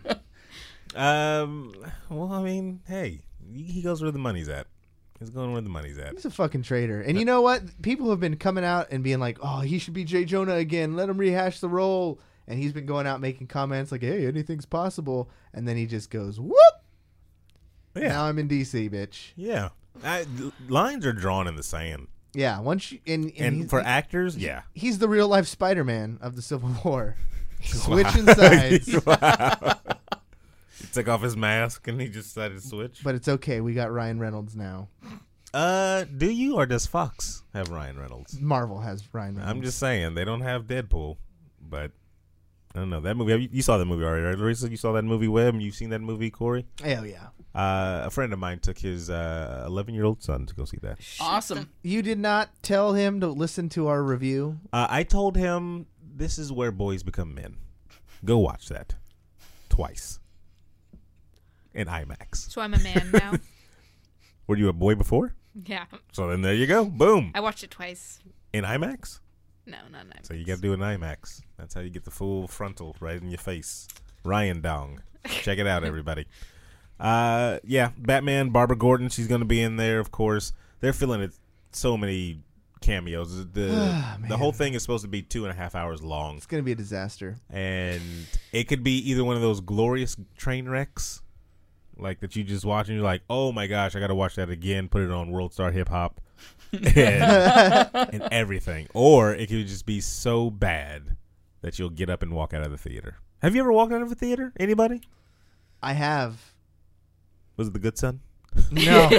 Well, I mean, hey, he goes where the money's at. He's going where the money's at. He's a fucking traitor. And you know what? People have been coming out and being like, oh, he should be J. Jonah again. Let him rehash the role. And he's been going out making comments like, hey, anything's possible. And then he just goes, whoop. Yeah. Now I'm in D.C., bitch. Yeah. Lines are drawn in the sand. Yeah. Once you, and And for actors, yeah. he's the real life Spider-Man of the Civil War. Switching sides. Wow. He took off his mask and he just decided to switch. But it's okay. We got Ryan Reynolds now. Do you or does Fox have Ryan Reynolds? Marvel has Ryan Reynolds. I'm just saying they don't have Deadpool, but I don't know that movie. You saw that movie already, right, Larissa? You saw that movie, Webb? You've seen that movie, Corey? Hell yeah. A friend of mine took his 11-year-old son to go see that. Awesome. You did not tell him to listen to our review? I told him this is where boys become men. Go watch that twice in IMAX. So I'm a man now. Were you a boy before? Yeah. So then there you go. Boom. I watched it twice. In IMAX? No, not IMAX. So you got to do an IMAX. That's how you get the full frontal right in your face. Ryan Dong. Check it out, everybody. Yeah, Batman, Barbara Gordon, she's going to be in there, of course. They're filling it so many cameos. The whole thing is supposed to be 2.5 hours long. It's going to be a disaster. And it could be either one of those glorious train wrecks, like that you just watch and you're like, oh my gosh, I got to watch that again, put it on World Star Hip Hop and everything. Or it could just be so bad that you'll get up and walk out of the theater. Have you ever walked out of a theater? Anybody? I have. Was it The Good Son? No.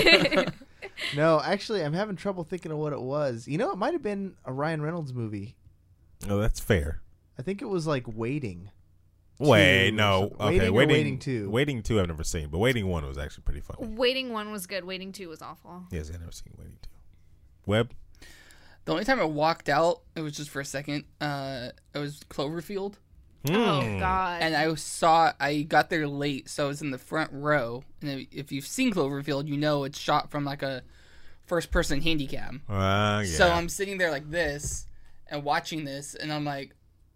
No, actually, I'm having trouble thinking of what it was. You know, it might have been a Ryan Reynolds movie. Oh, that's fair. I think it was like Waiting. Wait, 2 or no. something. Okay, Waiting or Waiting 2? Waiting 2 I've never seen, but Waiting 1 was actually pretty funny. Waiting 1 was good. Waiting 2 was awful. Yes, I've never seen Waiting 2. Webb? The only time I walked out, it was just for a second. It was Cloverfield. Oh, God. And I got there late, so I was in the front row. And if you've seen Cloverfield, you know it's shot from like a first-person handycam. Yeah. So I'm sitting there like this and watching this, and I'm like,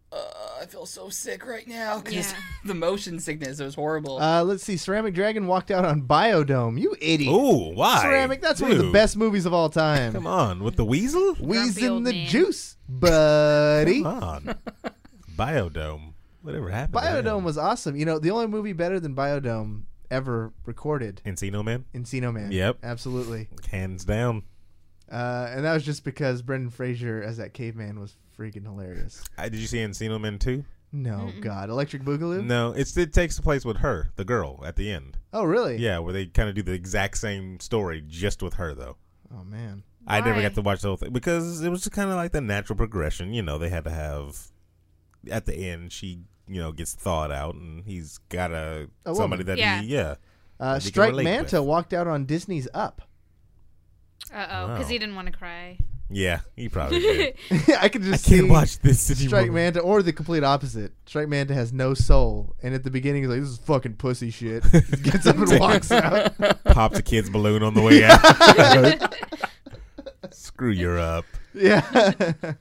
I feel so sick right now because Yeah. the motion sickness. It was horrible. Let's see. Ceramic Dragon walked out on Biodome. You idiot. Ooh, why? Ceramic, that's one of the Dude, best movies of all time. Come on, with the weasel? Wheeze Grumpy in old the man. juice, buddy. Come on. Biodome. Whatever happened to Biodome him? was awesome. You know, the only movie better than Biodome ever recorded, Encino Man? Encino Man. Yep. Absolutely. Hands down. And that was just because Brendan Fraser as that caveman was freaking hilarious. Did you see Encino Man 2? No, God. Electric Boogaloo? No, it takes place with her, the girl, at the end. Oh, really? Yeah, where they kind of do the exact same story, just with her, though. Oh, man. I never Why? got to watch the whole thing because it was just kind of like the natural progression. You know, they had to have at the end she, gets thawed out, and he's got somebody woman. that Yeah. he that he can Strike relate Manta with. walked out on Disney's Up. Uh-oh, because Wow. he didn't want to cry. Yeah, he probably did. I could I just can't see watch this anymore. Strike Manta, or the complete opposite. Strike Manta has no soul, and at the beginning he's like, "This is fucking pussy shit." He gets up and walks out. Pops a kid's balloon on the way out. Screw Europe. Yeah.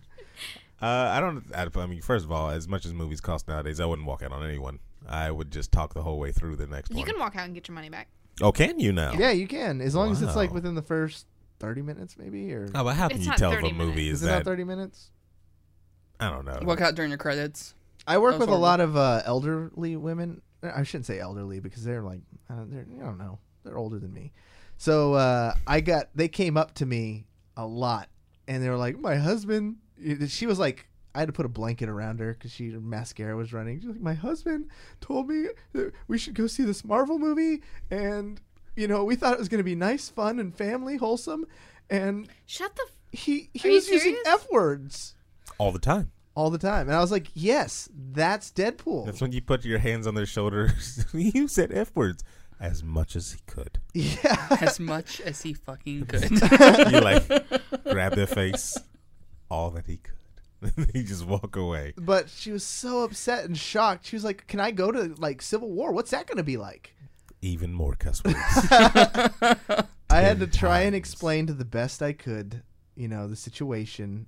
I mean, first of all, as much as movies cost nowadays, I wouldn't walk out on anyone. I would just talk the whole way through the next You one. can walk out and get your money back. Oh, can you now? Yeah, you can, as long as it's like Wow. within the first 30 minutes, maybe, or Oh, but how can It's you not tell if 30 a movie minutes. is is it not that? 30 minutes? I don't know. Walk out during your credits. I work That with was a lot of elderly women. I shouldn't say elderly because they're like, I don't know, they're older than me. So they came up to me a lot, and they were like, my husband. She was like, I had to put a blanket around her because her mascara was running. She was like, my husband told me that we should go see this Marvel movie, and we thought it was going to be nice, fun, and family, wholesome, and Shut the... he Are you was using serious? F words. all the time. all the time. And I was like, yes, that's Deadpool. That's when you put your hands on their shoulders. You said F words as much as he could. Yeah. As much as he fucking could. You like grab their face, all that he could. He just walk away. But she was so upset and shocked. She was like, can I go to like Civil War? What's that going to be like? Even more cuss words. I had to try and times. explain to the best I could, the situation.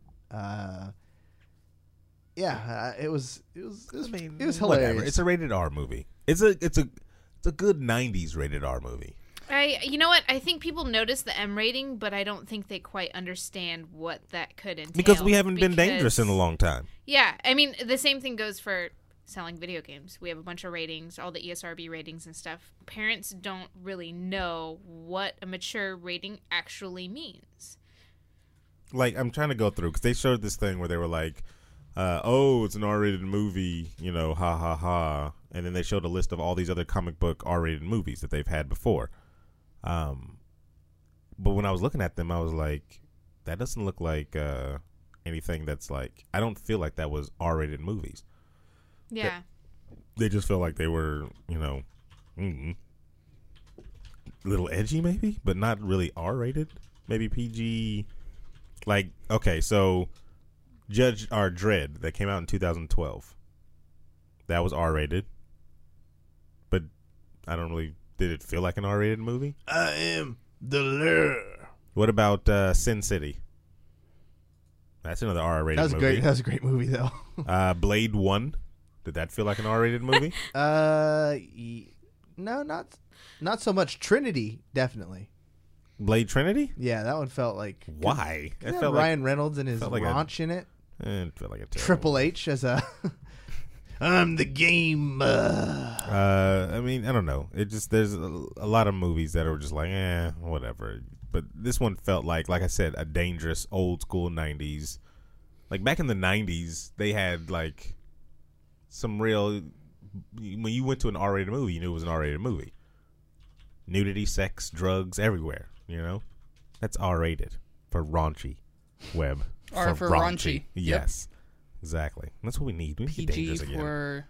It was hilarious. Whatever. It's a rated R movie. It's a good 90s rated R movie. You know what? I think people notice the M rating, but I don't think they quite understand what that could entail. Because we haven't been dangerous in a long time. Yeah, I mean, the same thing goes for selling video games. We have a bunch of ratings, all the ESRB ratings and stuff. Parents don't really know what a mature rating actually means. Like, I'm trying to go through, because they showed this thing where they were like, it's an R-rated movie, ha ha ha. And then they showed a list of all these other comic book R-rated movies that they've had before. But when I was looking at them, I was like, that doesn't look like anything that's like, I don't feel like that was R-rated movies. Yeah. They just felt like they were, little edgy maybe, but not really R-rated. Maybe PG. Like, okay, so Judge Dredd that came out in 2012. That was R-rated. But I don't really, did it feel like an R-rated movie? I am the law. What about Sin City? That's another R-rated movie. Great. That was a great movie, though. Blade 1. Did that feel like an R-rated movie? No, not so much. Trinity, definitely. Blade Trinity? Yeah, that one felt like. Why? It felt Ryan Reynolds and his felt like raunch in it. It felt like a terrible Triple H as a. I'm the game. I mean, I don't know. It just there's a lot of movies that are just like, whatever. But this one felt like I said, a dangerous old school 90s. Like back in the 90s, they had like some real. When you went to an R-rated movie, you knew it was an R-rated movie. Nudity, sex, drugs, everywhere. That's R-rated for raunchy. Web. R for raunchy. Yes, exactly. That's what we need. We need to get PG dangerous again. for.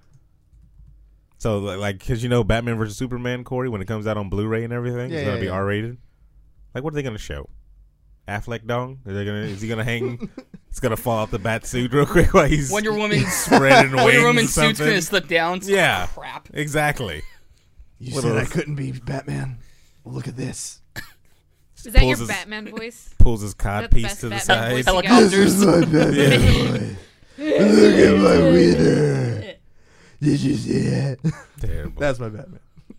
So, like, because Batman vs. Superman, Corey, when it comes out on Blu-ray and everything, it's going to be R-rated. Like, what are they going to show? Affleck dong? Is he gonna hang? It's gonna fall out the bat suit real quick while he's Wonder Woman's spreading wings. Wonder Woman's or suit's something. gonna slip down. Yeah, Crap. exactly. You said I couldn't be Batman. Well, look at this. Is that Pulls your his- Batman voice? Pulls his cod Is that the piece best to the Batman side. voice you got? Helicopters. my Batman. Look at my wiener. Did you see it? Terrible. That's my Batman.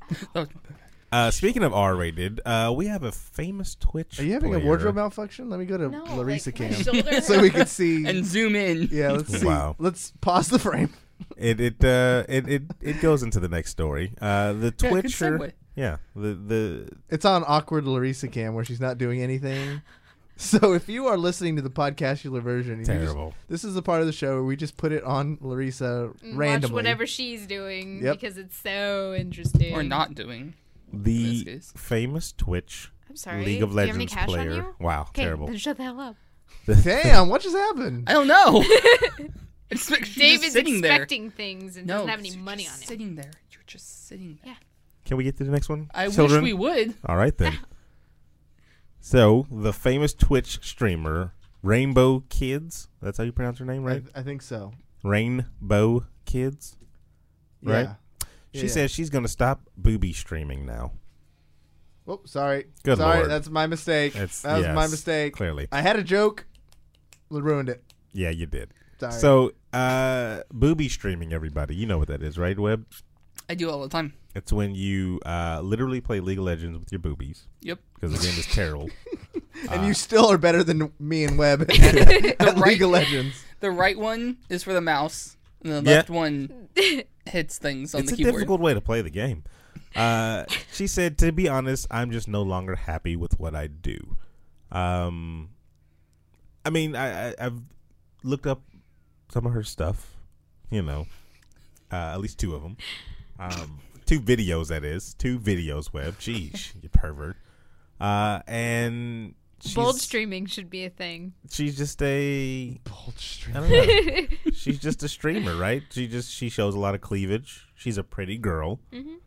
Speaking of R-rated, we have a famous Twitch. Are you having a player. wardrobe malfunction? Let me go to No, Larissa like, my cam shoulder so we can see. And zoom in. Yeah, let's see. Wow. Let's pause the frame. It goes into the next story. The good Twitcher. segue. Yeah. The It's on awkward Larissa cam where she's not doing anything. So if you are listening to the podcastular version, terrible. this is the part of the show where we just put it on Larissa randomly. Watch whatever she's doing Yep. because it's so interesting. Or not doing. The In this case. famous Twitch I'm sorry. League of Do you have any Legends cash on player. you? Wow, Okay, terrible. then shut the hell up. Damn, what just happened? I don't know. It's like she's just David's sitting there. expecting things and No, doesn't have any you're money just on it. Sitting there. You're just sitting there. Can we get to the next one? I Children? wish we would. All right then. So the famous Twitch streamer Rainbow Kids. That's how you pronounce her name, right? I think so. Rainbow Kids. Right? Yeah. She says she's going to stop booby streaming now. Oh, sorry. Good sorry, Lord. that's my mistake. That was Yes, my mistake. Clearly. I had a joke. Ruined it. Yeah, you did. Sorry. So, booby streaming, everybody. You know what that is, right, Webb? I do all the time. It's when you literally play League of Legends with your boobies. Yep. Because the game is terrible. And you still are better than me and Webb at League of Legends. The right one is for the mouse, and the Yeah. left one hits things on It's the a keyboard. difficult way to play the game. She said, to be honest, I'm just no longer happy with what I do. I mean, I've looked up some of her stuff, at least two of them. 2 videos, that is. 2 videos, Webb. Jeez, you pervert. And Bold streaming should be a thing. She's just a Bold I stream. don't know. She's just a streamer, right? She shows a lot of cleavage. She's a pretty girl,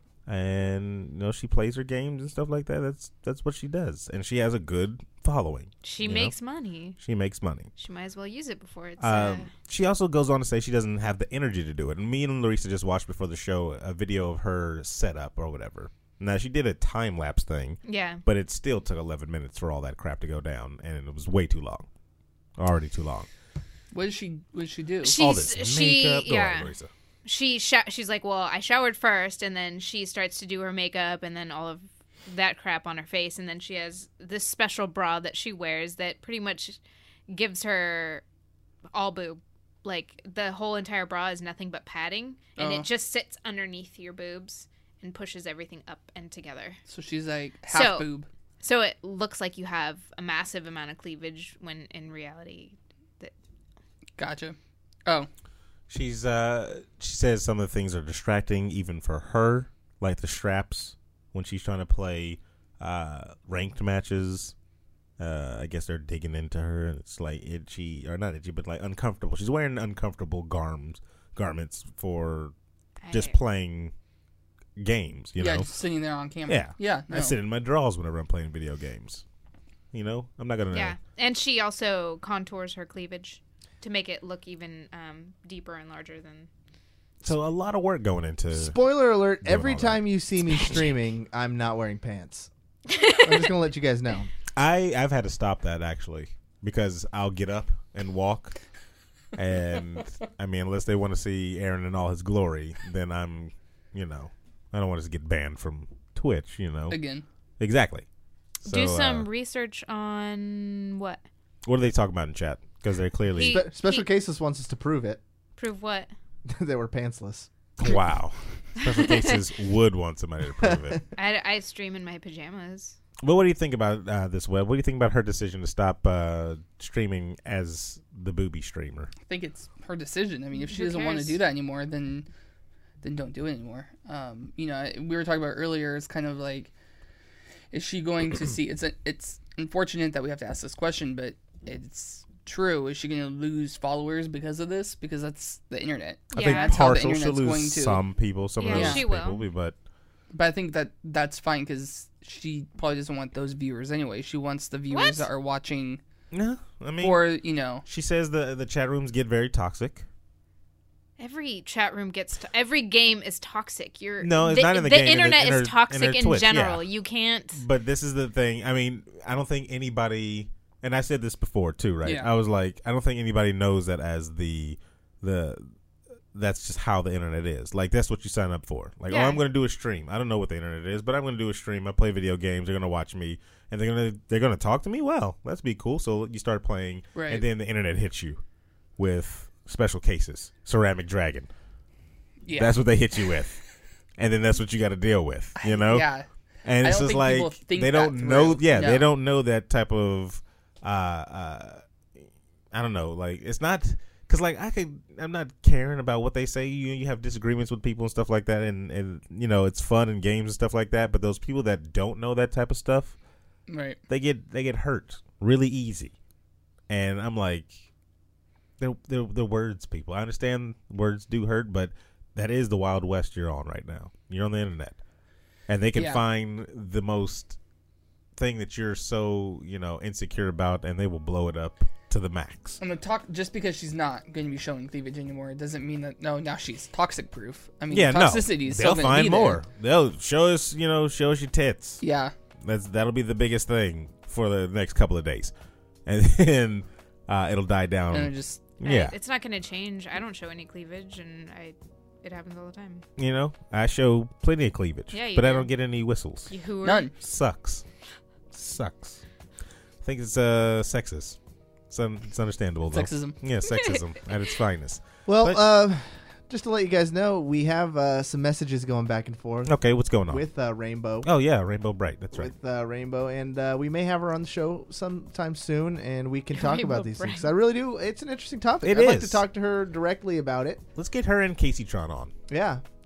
and she plays her games and stuff like that. That's what she does, and she has a good following. She makes money. She makes money. She might as well use it before it's. She also goes on to say she doesn't have the energy to do it. And me and Larissa just watched before the show a video of her setup or whatever. Now, she did a time-lapse thing. Yeah. But it still took 11 minutes for all that crap to go down, and it was way too long. Already too long. What did she do? All this makeup. Go on, Larissa. She's like, well, I showered first, and then she starts to do her makeup, and then all of that crap on her face, and then she has this special bra that she wears that pretty much gives her all boob. Like, the whole entire bra is nothing but padding, and it just sits underneath your boobs and pushes everything up and together. So she's like half boob. So it looks like you have a massive amount of cleavage when in reality... Gotcha. Oh. She says some of the things are distracting even for her, like the straps when she's trying to play ranked matches. I guess they're digging into her, and it's like itchy, or not itchy, but like uncomfortable. She's wearing uncomfortable garments for just playing games, you know? Just sitting there on camera. Yeah. No. I sit in my drawers whenever I'm playing video games. I'm not going to... Yeah, and she also contours her cleavage to make it look even deeper and larger than... So a lot of work going into... Spoiler alert, every time you see me streaming, I'm not wearing pants. I'm just going to let you guys know. I've had to stop that, actually, because I'll get up and walk, and, I mean, unless they want to see Aaron in all his glory, then I'm, I don't want to get banned from Twitch, Again. Exactly. So, do some research on what? What do they talk about in chat? Because they're clearly... Special Cases wants us to prove it. Prove what? They were pantsless. Wow. Special Cases would want somebody to prove it. I stream in my pajamas. Well, what do you think about this, Web? What do you think about her decision to stop streaming as the booby streamer? I think it's her decision. I mean, if she doesn't want to do that anymore, then don't do it anymore. We were talking about earlier, it's kind of like, is she going to see... It's unfortunate that we have to ask this question, but it's true. Is she going to lose followers because of this? Because that's the internet. I think that's how the partial she'll lose some people. Some of those she people will. But I think that's fine because she probably doesn't want those viewers anyway. She wants the viewers that are watching. No, I mean, or she says the chat rooms get very toxic. Every chat room every game is toxic. It's not in the game. The internet is toxic in Twitch, general. Yeah. You can't. But this is the thing. I mean, I don't think anybody, and I said this before too, right? Yeah. I was like, I don't think anybody knows that as that's just how the internet is. Like, that's what you sign up for. Like, I'm going to do a stream. I don't know what the internet is, but I'm going to do a stream. I play video games. They're going to watch me, and they're going to talk to me. Well, that's be cool. So you start playing, and then the internet hits you with Special Cases, Ceramic Dragon. Yeah, that's what they hit you with, and then that's what you got to deal with. Yeah, and it's just like they don't know. Yeah, they don't know that type of. I don't know. Like, it's not. Because, like, I'm not caring about what they say. You have disagreements with people and stuff like that, and it's fun and games and stuff like that. But those people that don't know that type of stuff, right? They get hurt really easy. And I'm like, they're words, people. I understand words do hurt, but that is the Wild West you're on right now. You're on the internet, and they can find the most thing that you're so insecure about, and they will blow it up to the max. I'm gonna talk just because she's not going to be showing cleavage anymore. It doesn't mean that now she's toxic proof. I mean, toxicity is still they'll going to be find more. there. They'll show us, show us your tits. Yeah, that'll be the biggest thing for the next couple of days, and then it'll die down. And just it's not going to change. I don't show any cleavage, and it happens all the time. I show plenty of cleavage, but I don't get any whistles. None. Sucks. I think it's sexist. It's understandable, though. Sexism. Yeah, sexism at its finest. Well, just to let you guys know, we have some messages going back and forth. Okay, what's going on? With Rainbow. Oh, yeah, Rainbow Bright. That's right. With Rainbow. And we may have her on the show sometime soon, and we can talk about these things. I really do. It's an interesting topic. I'd like to talk to her directly about it. Let's get her and Casey Tron on. Yeah.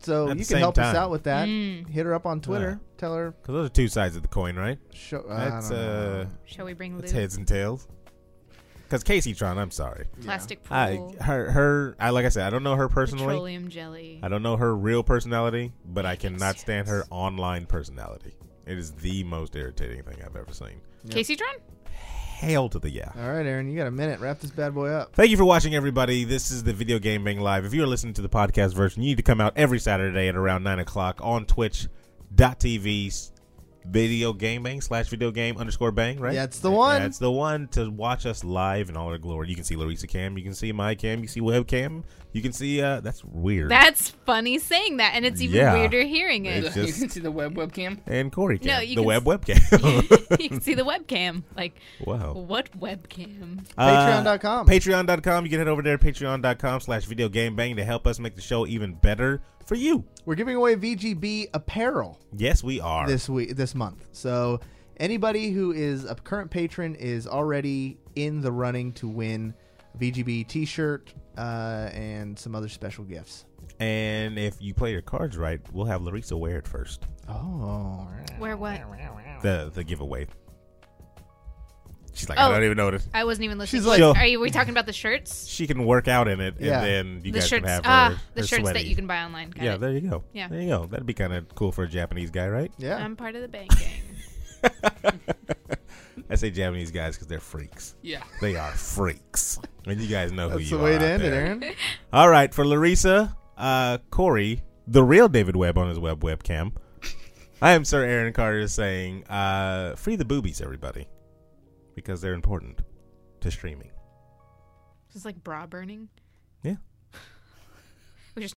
So At you the can same help us time. out with that. Hit her up on Twitter. Tell her. Because those are two sides of the coin, right? That's Shall we bring It's Luke? heads and tails. Because Casey Tron, I'm sorry. Plastic pool. I like I said, I don't know her personally. Petroleum jelly. I don't know her real personality, but I cannot stand her online personality. It is the most irritating thing I've ever seen. Casey Tron? Hail to the yeah. All right, Aaron, you got a minute. Wrap this bad boy up. Thank you for watching, everybody. This is the Video Game Bang Live. If you're listening to the podcast version, you need to come out every Saturday at around 9 o'clock on twitch.tv Video Game Bang /Video Game _Bang, right? That's the one. That's the one to watch us live in all our glory. You can see Larissa Cam. You can see my cam. You can see webcam. You can see, that's weird. That's funny saying that, and it's even Yeah. weirder hearing it. It's You just- can see the webcam. and Corey cam. No, you the can web webcam. You can see the webcam. Like, Wow. what webcam? Patreon.com. Patreon.com. You can head over there, patreon.com/Video Game Bang to help us make the show even better for you. We're giving away VGB apparel Yes, we are. this month. So anybody who is a current patron is already in the running to win a VGB t-shirt and some other special gifts. And if you play your cards right, we'll have Larissa wear it first. Oh. Where what? The giveaway. She's like, Oh. I don't even know what it is. I wasn't even listening. She's like- Are we talking about the shirts? She can work out in it, Yeah. and then you The guys shirts. can have her, The her shirts sweaty. that you can buy online. Got Yeah, it. there you go. Yeah. There you go. That'd be kind of cool for a Japanese guy, right? Yeah. I'm part of the Bang Gang. I say Japanese guys because they're freaks. Yeah. They are freaks. And you guys know who That's you the are way out to end it, there. Aaron. All right, for Larissa, Corey, the real David Webb on his webcam, I am Sir Aaron Carter saying, free the boobies, everybody, because they're important to streaming. This is like bra burning. Yeah.